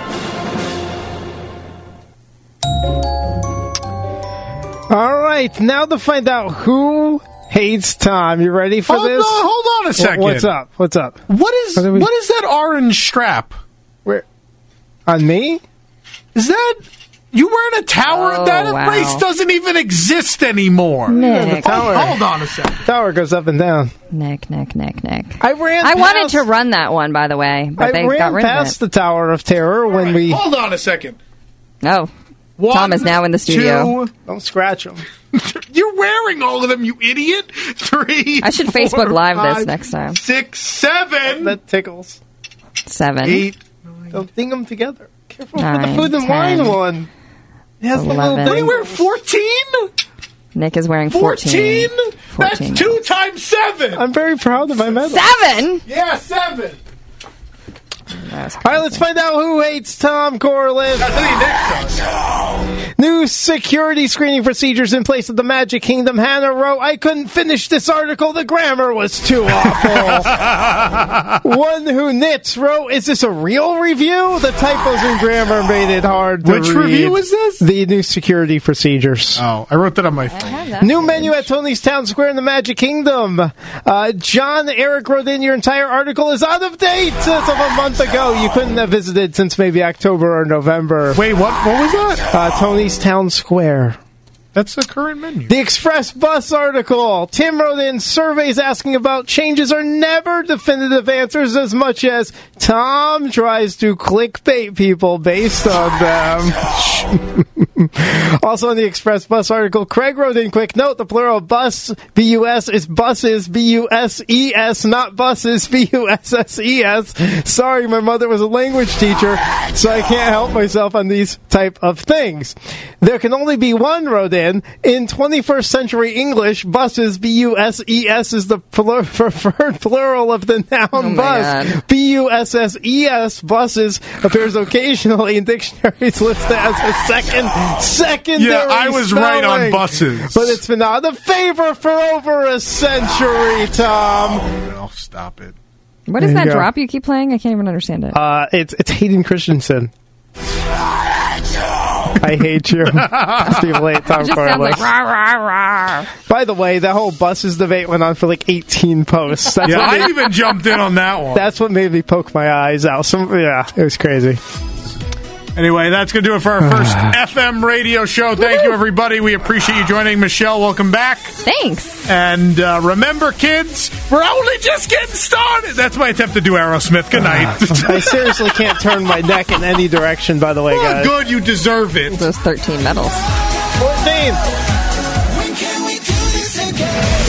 All right, now to find out who hates Tom. You ready for hold this? On, hold on a second. What's up? What's up? What is what, we... what is that orange strap? Where? On me? Is that you wearing a tower? Oh, that wow. race doesn't even exist anymore. Nick. Yeah, the tower. Hold on a second. The tower goes up and down. Nick, Nick, Nick, Nick. I ran. I past, wanted to run that one, by the way, but I they ran got rid past of it. the Tower of Terror when right, we. Hold on a second. No. One, Tom is now in the studio. Two, Don't scratch them. You're wearing all of them, you idiot. Three. I should four, Facebook Live five, this next time. Six, seven. That tickles. Seven. Eight. Don't ding them together. Careful Nine, for the food and ten, wine one. It has the little eleven. What do you thing. wear? Fourteen. Nick is wearing fourteen. Fourteen. fourteen. That's two times seven. I'm very proud of my medal. Seven? Yeah, seven. All right, let's find out who hates Tom Corliffe. New security screening procedures in place of the Magic Kingdom. Hannah wrote, I couldn't finish this article. The grammar was too awful. One who knits wrote, is this a real review? The typos in grammar made it hard to Which read. review is this? The new security procedures. Oh, I wrote that on my phone. New menu at Tony's Town Square in the Magic Kingdom. Uh, John Eric wrote in, your entire article is out of date as of a month ago. You couldn't have visited since maybe October or November. Wait, what? What was that? Uh, Tony's Town Square. That's the current menu. The Express Bus article. Tim wrote in, surveys asking about changes are never definitive answers as much as Tom tries to clickbait people based on them. Also in the Express Bus article, Craig wrote in, quick note, the plural bus, B U S, is buses, B U S E S, not buses, B U S S E S. Sorry, my mother was a language teacher, so I can't help myself on these type of things. There can only be one, wrote in. In twenty-first century English, buses, B U S E S, is the plur- preferred plural of the noun oh bus. B U S S E S, buses, appears occasionally in dictionaries listed as a second, secondary Yeah, I was spelling. right on buses. But it's been out of favor for over a century, Tom. Oh, stop it. What is There that you go. drop you keep playing? I can't even understand it. Uh, it's, it's Hayden Christensen. I hate you. Steve Late, Tom It just sounds Corliffe. like rah, rah, rah. By the way, that whole buses debate went on for like eighteen posts. That's Yeah, what I made, even jumped in on that one. That's what made me poke my eyes out. Some, yeah, it was crazy. Anyway, that's going to do it for our first F M radio show. Thank you, everybody. We appreciate you joining. Michelle, welcome back. Thanks. And uh, remember, kids, we're only just getting started. That's my attempt to do Aerosmith. Good night. I seriously can't turn my neck in any direction, by the way, Well, guys. good, you deserve it. Those thirteen medals. fourteen. When can we do this again?